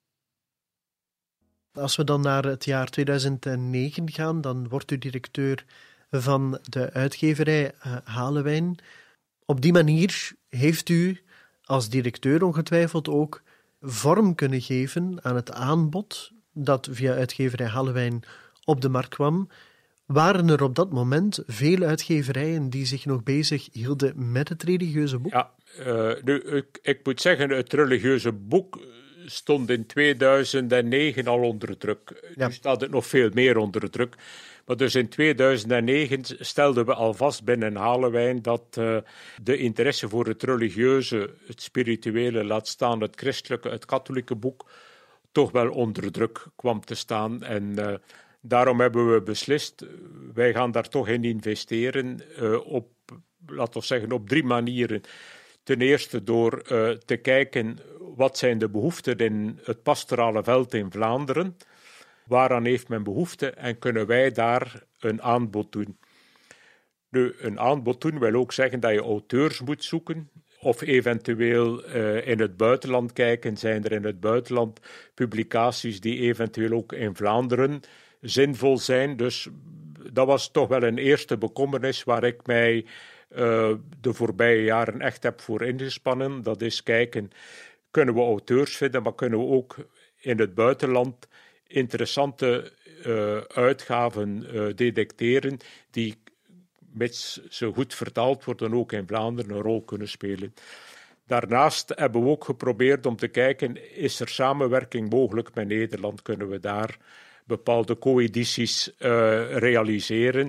Als we dan naar het jaar 2009 gaan, dan wordt u directeur van de uitgeverij Halewijn. Op die manier heeft u als directeur ongetwijfeld ook vorm kunnen geven aan het aanbod dat via uitgeverij Halewijn op de markt kwam. Waren er op dat moment veel uitgeverijen die zich nog bezig hielden met het religieuze boek? Ja, ik moet zeggen, het religieuze boek stond in 2009 al onder druk. Nu staat het nog veel meer onder druk. Maar dus in 2009 stelden we al vast binnen Halewijn dat de interesse voor het religieuze, het spirituele, laat staan het christelijke, het katholieke boek, toch wel onder druk kwam te staan. En daarom hebben we beslist, wij gaan daar toch in investeren laten we zeggen, op 3 manieren. Ten eerste door te kijken wat zijn de behoeften in het pastorale veld in Vlaanderen. Waaraan heeft men behoefte en kunnen wij daar een aanbod doen? Nu, een aanbod doen wil ook zeggen dat je auteurs moet zoeken of eventueel in het buitenland kijken. Zijn er in het buitenland publicaties die eventueel ook in Vlaanderen zinvol zijn? Dus dat was toch wel een eerste bekommernis waar ik mij de voorbije jaren echt heb voor ingespannen. Dat is kijken, kunnen we auteurs vinden, maar kunnen we ook in het buitenland interessante uitgaven detecteren die, mits ze goed vertaald worden, ook in Vlaanderen een rol kunnen spelen. Daarnaast hebben we ook geprobeerd om te kijken, is er samenwerking mogelijk met Nederland? Kunnen we daar bepaalde co-edities realiseren?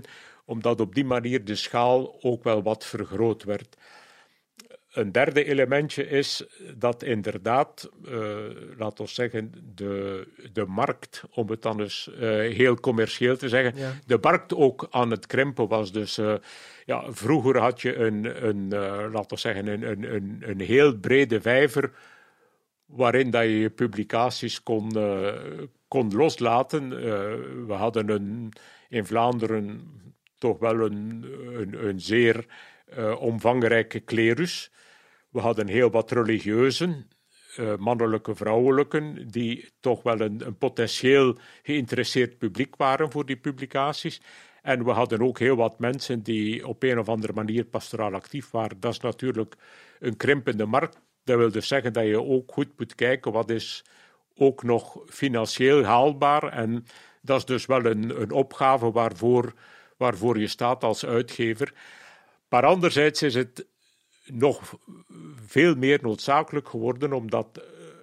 omdat op die manier de schaal ook wel wat vergroot werd. Een derde elementje is dat inderdaad, laten we zeggen, de markt, om het dan eens heel commercieel te zeggen, de markt ook aan het krimpen was. Dus vroeger had je laten we zeggen, een heel brede vijver waarin dat je publicaties kon loslaten. We hadden in Vlaanderen toch wel een zeer omvangrijke klerus. We hadden heel wat religieuzen, mannelijke, vrouwelijke, die toch wel een potentieel geïnteresseerd publiek waren voor die publicaties. En we hadden ook heel wat mensen die op een of andere manier pastoraal actief waren. Dat is natuurlijk een krimpende markt. Dat wil dus zeggen dat je ook goed moet kijken wat is ook nog financieel haalbaar. En dat is dus wel een opgave waarvoor je staat als uitgever. Maar anderzijds is het nog veel meer noodzakelijk geworden, omdat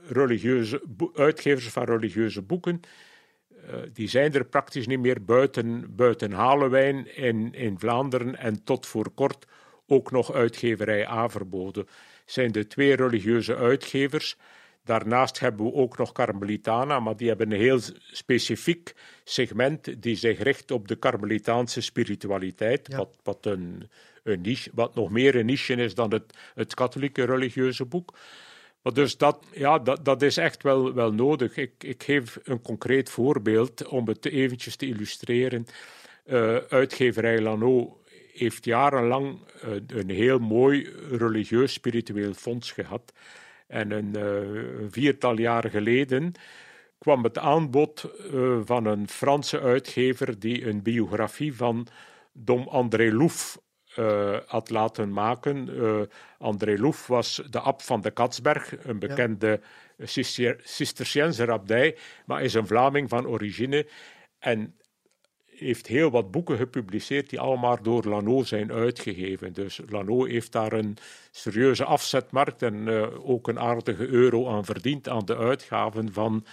uitgevers van religieuze boeken, die zijn er praktisch niet meer buiten Halewijn in Vlaanderen en tot voor kort ook nog uitgeverij Averbode. Zijn de 2 religieuze uitgevers. Daarnaast hebben we ook nog Carmelitana, maar die hebben een heel specifiek segment die zich richt op de Carmelitaanse spiritualiteit, wat een niche, wat nog meer een niche is dan het katholieke religieuze boek. Maar dus dat is echt wel nodig. Ik geef een concreet voorbeeld om het eventjes te illustreren. Uitgeverij Lano heeft jarenlang een heel mooi religieus-spiritueel fonds gehad. En een 4-tal jaar geleden kwam het aanbod van een Franse uitgever die een biografie van Dom André Louf had laten maken. André Louf was de abt van de Katsberg, een bekende Cisterciënzer abdij, maar is een Vlaming van origine en heeft heel wat boeken gepubliceerd die allemaal door Lano zijn uitgegeven. Dus Lano heeft daar een serieuze afzetmarkt en ook een aardige euro aan verdiend aan de uitgaven van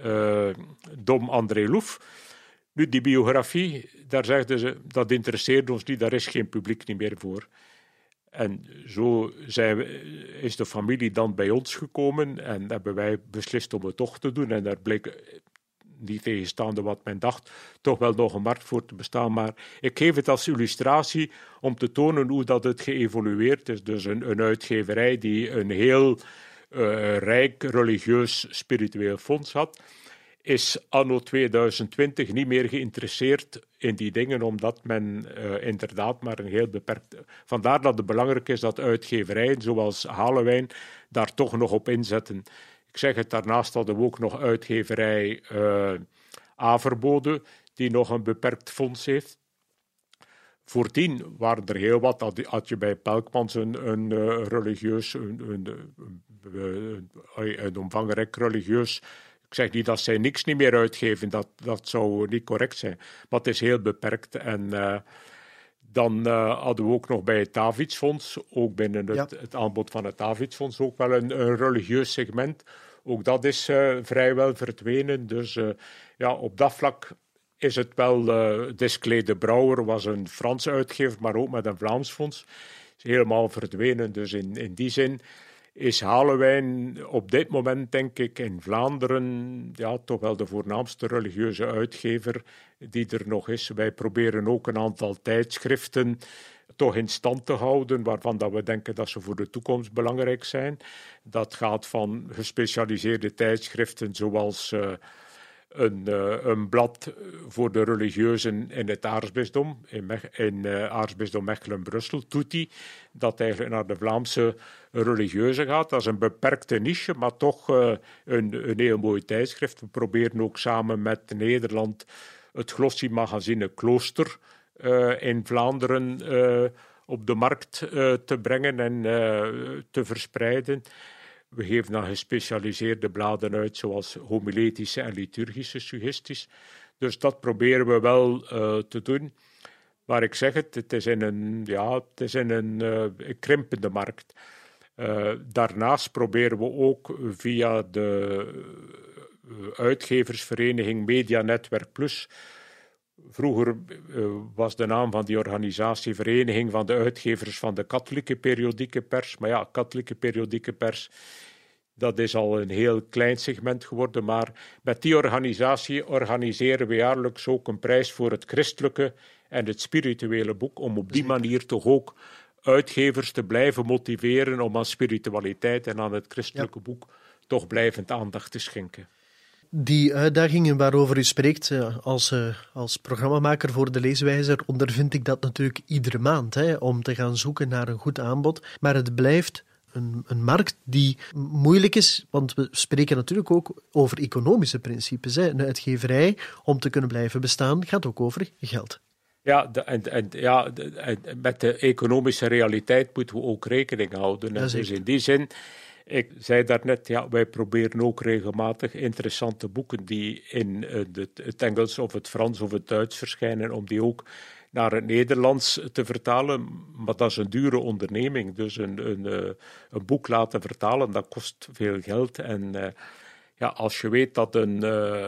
Dom André Louf. Nu, die biografie, daar zeiden ze, dat interesseert ons niet, daar is geen publiek niet meer voor. En zo is de familie dan bij ons gekomen en hebben wij beslist om het toch te doen. En daar bleek, niet tegenstaande wat men dacht, toch wel nog een markt voor te bestaan. Maar ik geef het als illustratie om te tonen hoe dat het geëvolueerd is. Dus een uitgeverij die een heel rijk religieus spiritueel fonds had, is anno 2020 niet meer geïnteresseerd in die dingen, omdat men inderdaad maar een heel beperkt... Vandaar dat het belangrijk is dat uitgeverijen zoals Halewijn daar toch nog op inzetten. Ik zeg het, daarnaast hadden we ook nog uitgeverij Averbode, die nog een beperkt fonds heeft. Voordien waren er heel wat. Had je bij Pelkmans een religieus, een omvangrijk religieus. Ik zeg niet dat zij niks niet meer uitgeven, dat zou niet correct zijn. Maar het is heel beperkt. En dan hadden we ook nog bij het Davidsfonds, ook binnen het aanbod van het Davidsfonds, ook wel een religieus segment. Ook dat is vrijwel verdwenen. Dus op dat vlak is het wel... Desclée de Brouwer was een Franse uitgever, maar ook met een Vlaams fonds. Is helemaal verdwenen. Dus in die zin is Halewijn op dit moment, denk ik, in Vlaanderen toch wel de voornaamste religieuze uitgever die er nog is. Wij proberen ook een aantal tijdschriften toch in stand te houden, waarvan dat we denken dat ze voor de toekomst belangrijk zijn. Dat gaat van gespecialiseerde tijdschriften zoals een blad voor de religieuzen in het aartsbisdom, in aartsbisdom Mechelen-Brussel, Tutti, dat eigenlijk naar de Vlaamse religieuzen gaat. Dat is een beperkte niche, maar toch een heel mooi tijdschrift. We proberen ook samen met Nederland het glossy-magazine Klooster in Vlaanderen op de markt te brengen en te verspreiden. We geven dan gespecialiseerde bladen uit, zoals homiletische en liturgische suggesties. Dus dat proberen we wel te doen. Maar ik zeg het is in een krimpende markt. Daarnaast proberen we ook via de uitgeversvereniging Media Netwerk Plus Vroeger was de naam van die organisatie Vereniging van de Uitgevers van de Katholieke Periodieke Pers. Maar ja, katholieke periodieke pers, dat is al een heel klein segment geworden. Maar met die organisatie organiseren we jaarlijks ook een prijs voor het christelijke en het spirituele boek, om op die manier toch ook uitgevers te blijven motiveren om aan spiritualiteit en aan het christelijke boek toch blijvend aandacht te schenken. Die uitdagingen waarover u spreekt als programmamaker voor de Leeswijzer, ondervind ik dat natuurlijk iedere maand, om te gaan zoeken naar een goed aanbod. Maar het blijft een markt die moeilijk is, want we spreken natuurlijk ook over economische principes. Een uitgeverij, om te kunnen blijven bestaan, gaat ook over geld. Ja, met de economische realiteit moeten we ook rekening houden. Dus in die zin, ik zei daarnet, wij proberen ook regelmatig interessante boeken die in het Engels of het Frans of het Duits verschijnen, om die ook naar het Nederlands te vertalen. Maar dat is een dure onderneming. Dus een boek laten vertalen, dat kost veel geld. En als je weet dat een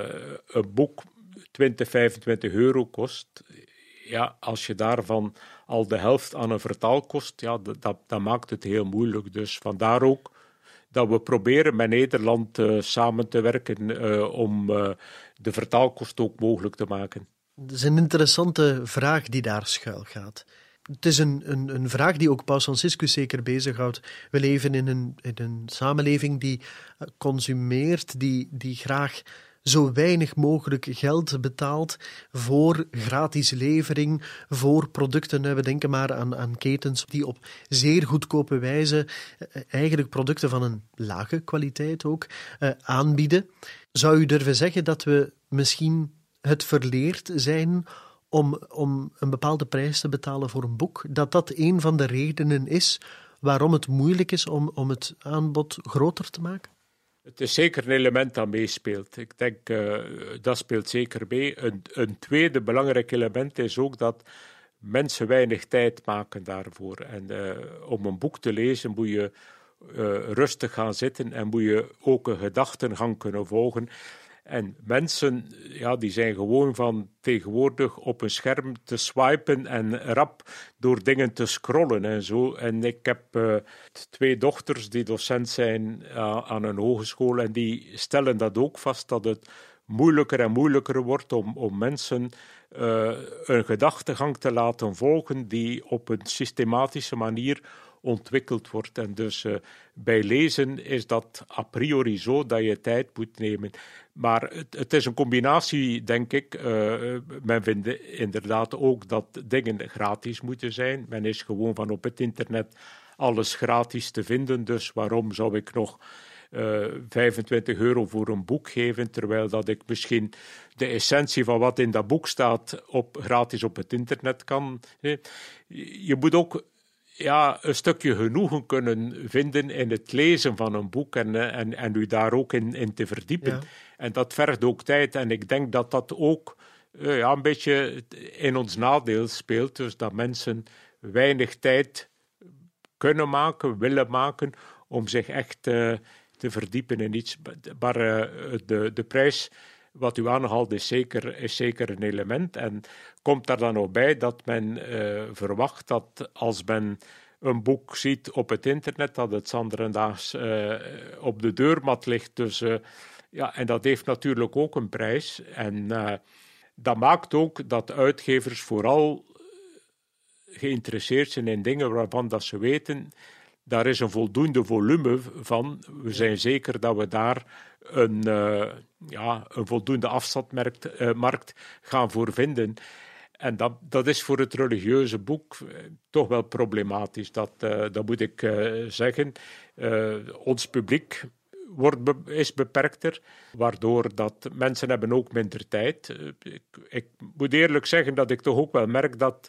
boek 20, 25 euro kost, als je daarvan al de helft aan een vertaal kost, dat maakt het heel moeilijk. Dus vandaar ook dat we proberen met Nederland samen te werken om de vertaalkosten ook mogelijk te maken. Dat is een interessante vraag die daar schuil gaat. Het is een vraag die ook Paus Franciscus zeker bezighoudt. We leven in een samenleving die consumeert, die graag zo weinig mogelijk geld betaalt voor gratis levering, voor producten. We denken maar aan ketens die op zeer goedkope wijze eigenlijk producten van een lage kwaliteit ook aanbieden. Zou u durven zeggen dat we misschien het verleerd zijn om een bepaalde prijs te betalen voor een boek? Dat een van de redenen is waarom het moeilijk is om het aanbod groter te maken? Het is zeker een element dat meespeelt. Ik denk, dat speelt zeker mee. Een tweede belangrijk element is ook dat mensen weinig tijd maken daarvoor. En om een boek te lezen moet je rustig gaan zitten en moet je ook een gedachtengang kunnen volgen. En mensen, die zijn gewoon van tegenwoordig op een scherm te swipen en rap door dingen te scrollen en zo. En ik heb 2 dochters die docent zijn aan een hogeschool en die stellen dat ook vast, dat het moeilijker en moeilijker wordt om mensen een gedachtegang te laten volgen die op een systematische manier ontwikkeld wordt. En dus bij lezen is dat a priori zo dat je tijd moet nemen. Maar het is een combinatie, denk ik. Men vindt inderdaad ook dat dingen gratis moeten zijn. Men is gewoon van op het internet alles gratis te vinden. Dus waarom zou ik nog 25 euro voor een boek geven, terwijl dat ik misschien de essentie van wat in dat boek staat gratis op het internet kan. Je moet ook een stukje genoegen kunnen vinden in het lezen van een boek en u daar ook in te verdiepen. Ja. En dat vergt ook tijd. En ik denk dat dat ook een beetje in ons nadeel speelt. Dus dat mensen weinig tijd kunnen maken, willen maken, om zich echt te verdiepen in iets. Maar de prijs, wat u aanhaalt, is zeker een element. En komt daar dan nog bij dat men verwacht dat als men een boek ziet op het internet, dat het zanderendaags op de deurmat ligt. Dus, en dat heeft natuurlijk ook een prijs. En dat maakt ook dat uitgevers vooral geïnteresseerd zijn in dingen waarvan dat ze weten, daar is een voldoende volume van. We zijn zeker dat we daar een voldoende afzetmarkt gaan voor vinden. En dat is voor het religieuze boek toch wel problematisch. Dat moet ik zeggen. Ons publiek is beperkter, waardoor dat mensen hebben ook minder tijd. Ik moet eerlijk zeggen dat ik toch ook wel merk dat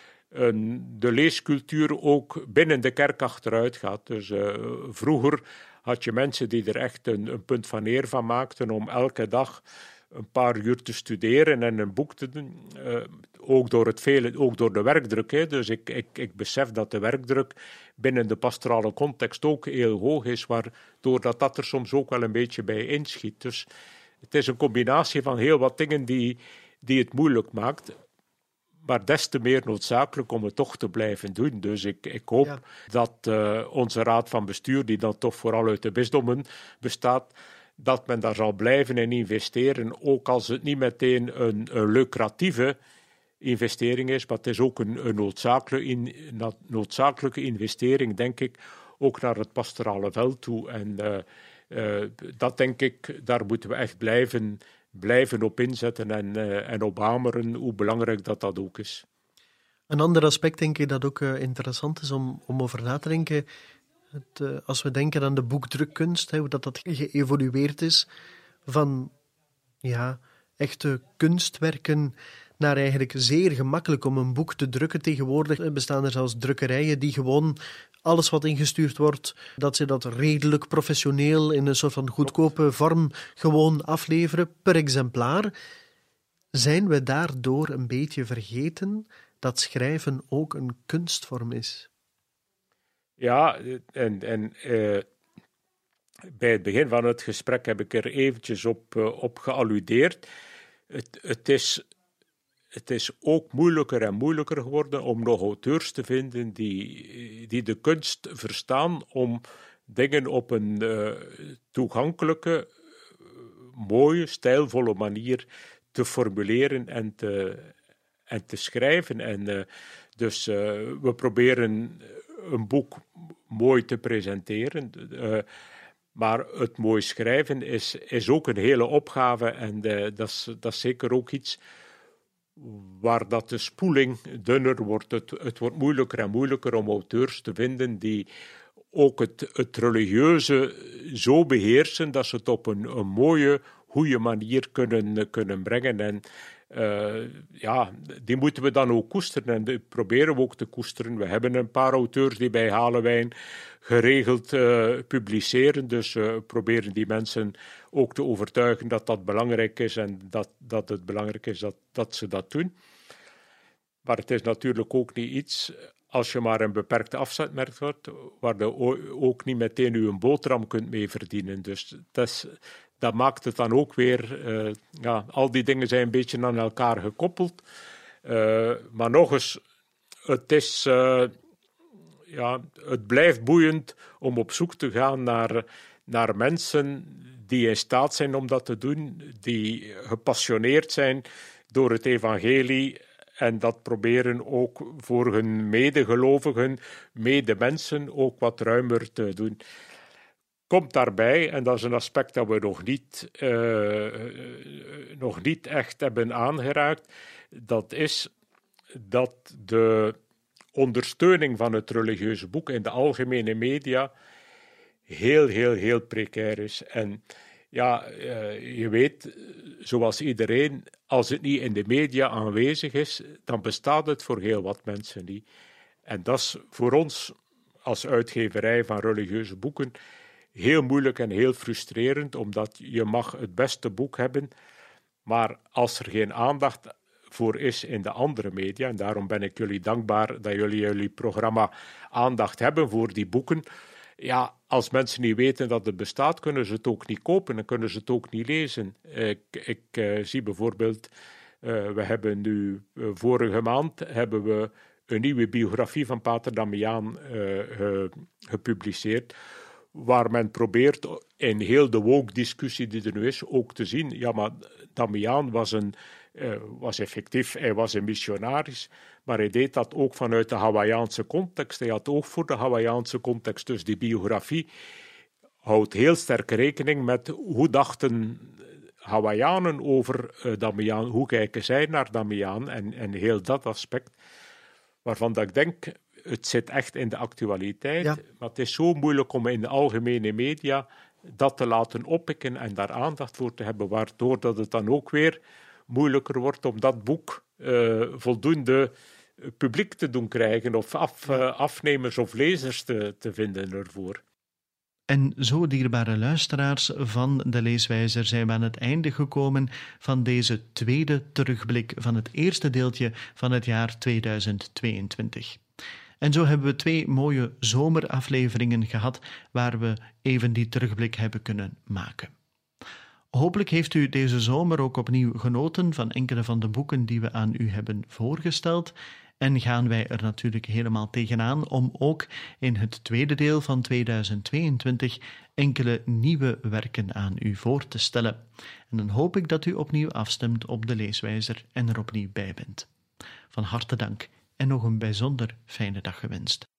de leescultuur ook binnen de kerk achteruit gaat. Dus vroeger had je mensen die er echt een punt van eer van maakten om elke dag een paar uur te studeren en een boek te doen. Ook door de werkdruk. Hè. Dus ik besef dat de werkdruk binnen de pastorale context ook heel hoog is, waardoor dat er soms ook wel een beetje bij inschiet. Dus het is een combinatie van heel wat dingen die die het moeilijk maakt, maar des te meer noodzakelijk om het toch te blijven doen. Dus ik hoop dat onze raad van bestuur, die dan toch vooral uit de bisdommen bestaat, dat men daar zal blijven in investeren, ook als het niet meteen een lucratieve investering is, maar het is ook een noodzakelijke investering, denk ik, ook naar het pastorale veld toe. En dat denk ik, daar moeten we echt blijven op inzetten en op hameren, hoe belangrijk dat ook is. Een ander aspect, denk ik, dat ook interessant is om over na te denken, als we denken aan de boekdrukkunst, hoe dat geëvolueerd is van echte kunstwerken naar eigenlijk zeer gemakkelijk om een boek te drukken. Tegenwoordig bestaan er zelfs drukkerijen die gewoon alles wat ingestuurd wordt, dat ze dat redelijk professioneel in een soort van goedkope vorm gewoon afleveren per exemplaar. Zijn we daardoor een beetje vergeten dat schrijven ook een kunstvorm is? Ja, en bij het begin van het gesprek heb ik er eventjes op gealludeerd. Het is ook moeilijker en moeilijker geworden om nog auteurs te vinden die de kunst verstaan om dingen op een toegankelijke, mooie, stijlvolle manier te formuleren en te schrijven. Dus we proberen een boek mooi te presenteren, maar het mooi schrijven is ook een hele opgave en dat is zeker ook iets waar dat de spoeling dunner wordt. Het wordt moeilijker en moeilijker om auteurs te vinden die ook het religieuze zo beheersen dat ze het op een mooie, goede manier kunnen brengen. En die moeten we dan ook koesteren en die proberen we ook te koesteren. We hebben een paar auteurs die bij Halewijn geregeld publiceren, dus we proberen die mensen ook te overtuigen dat dat belangrijk is en dat het belangrijk is dat ze dat doen. Maar het is natuurlijk ook niet iets, als je maar een beperkte afzetmarkt wordt, waar je ook niet meteen je een boterham kunt mee verdienen. Dus dat maakt het dan ook weer, al die dingen zijn een beetje aan elkaar gekoppeld. Maar nog eens, het blijft boeiend om op zoek te gaan naar mensen die in staat zijn om dat te doen, die gepassioneerd zijn door het evangelie en dat proberen ook voor hun medegelovigen, medemensen ook wat ruimer te doen. Komt daarbij, en dat is een aspect dat we nog niet echt hebben aangeraakt, dat is dat de ondersteuning van het religieuze boek in de algemene media heel, heel, heel precair is. En je weet, zoals iedereen, als het niet in de media aanwezig is, dan bestaat het voor heel wat mensen niet. En dat is voor ons als uitgeverij van religieuze boeken heel moeilijk en heel frustrerend, omdat je mag het beste boek hebben, maar als er geen aandacht voor is in de andere media, en daarom ben ik jullie dankbaar dat jullie programma aandacht hebben voor die boeken. Ja, als mensen niet weten dat het bestaat, kunnen ze het ook niet kopen en kunnen ze het ook niet lezen. Ik zie bijvoorbeeld, we hebben nu vorige maand hebben we een nieuwe biografie van Pater Damiaan gepubliceerd, waar men probeert in heel de woke-discussie die er nu is ook te zien, ja, maar Damiaan was effectief, hij was een missionaris, maar hij deed dat ook vanuit de Hawaïaanse context. Hij had oog voor de Hawaïaanse context, dus die biografie houdt heel sterk rekening met hoe dachten Hawaïanen over Damiaan, hoe kijken zij naar Damiaan en heel dat aspect, waarvan dat ik denk, het zit echt in de actualiteit, maar het is zo moeilijk om in de algemene media dat te laten oppikken en daar aandacht voor te hebben, waardoor dat het dan ook weer moeilijker wordt om dat boek voldoende publiek te doen krijgen of afnemers of lezers te vinden ervoor. En zo, dierbare luisteraars van de Leeswijzer, zijn we aan het einde gekomen van deze tweede terugblik van het eerste deeltje van het jaar 2022. En zo hebben we 2 mooie zomerafleveringen gehad waar we even die terugblik hebben kunnen maken. Hopelijk heeft u deze zomer ook opnieuw genoten van enkele van de boeken die we aan u hebben voorgesteld. En gaan wij er natuurlijk helemaal tegenaan om ook in het tweede deel van 2022 enkele nieuwe werken aan u voor te stellen. En dan hoop ik dat u opnieuw afstemt op de leeswijzer en er opnieuw bij bent. Van harte dank en nog een bijzonder fijne dag gewenst.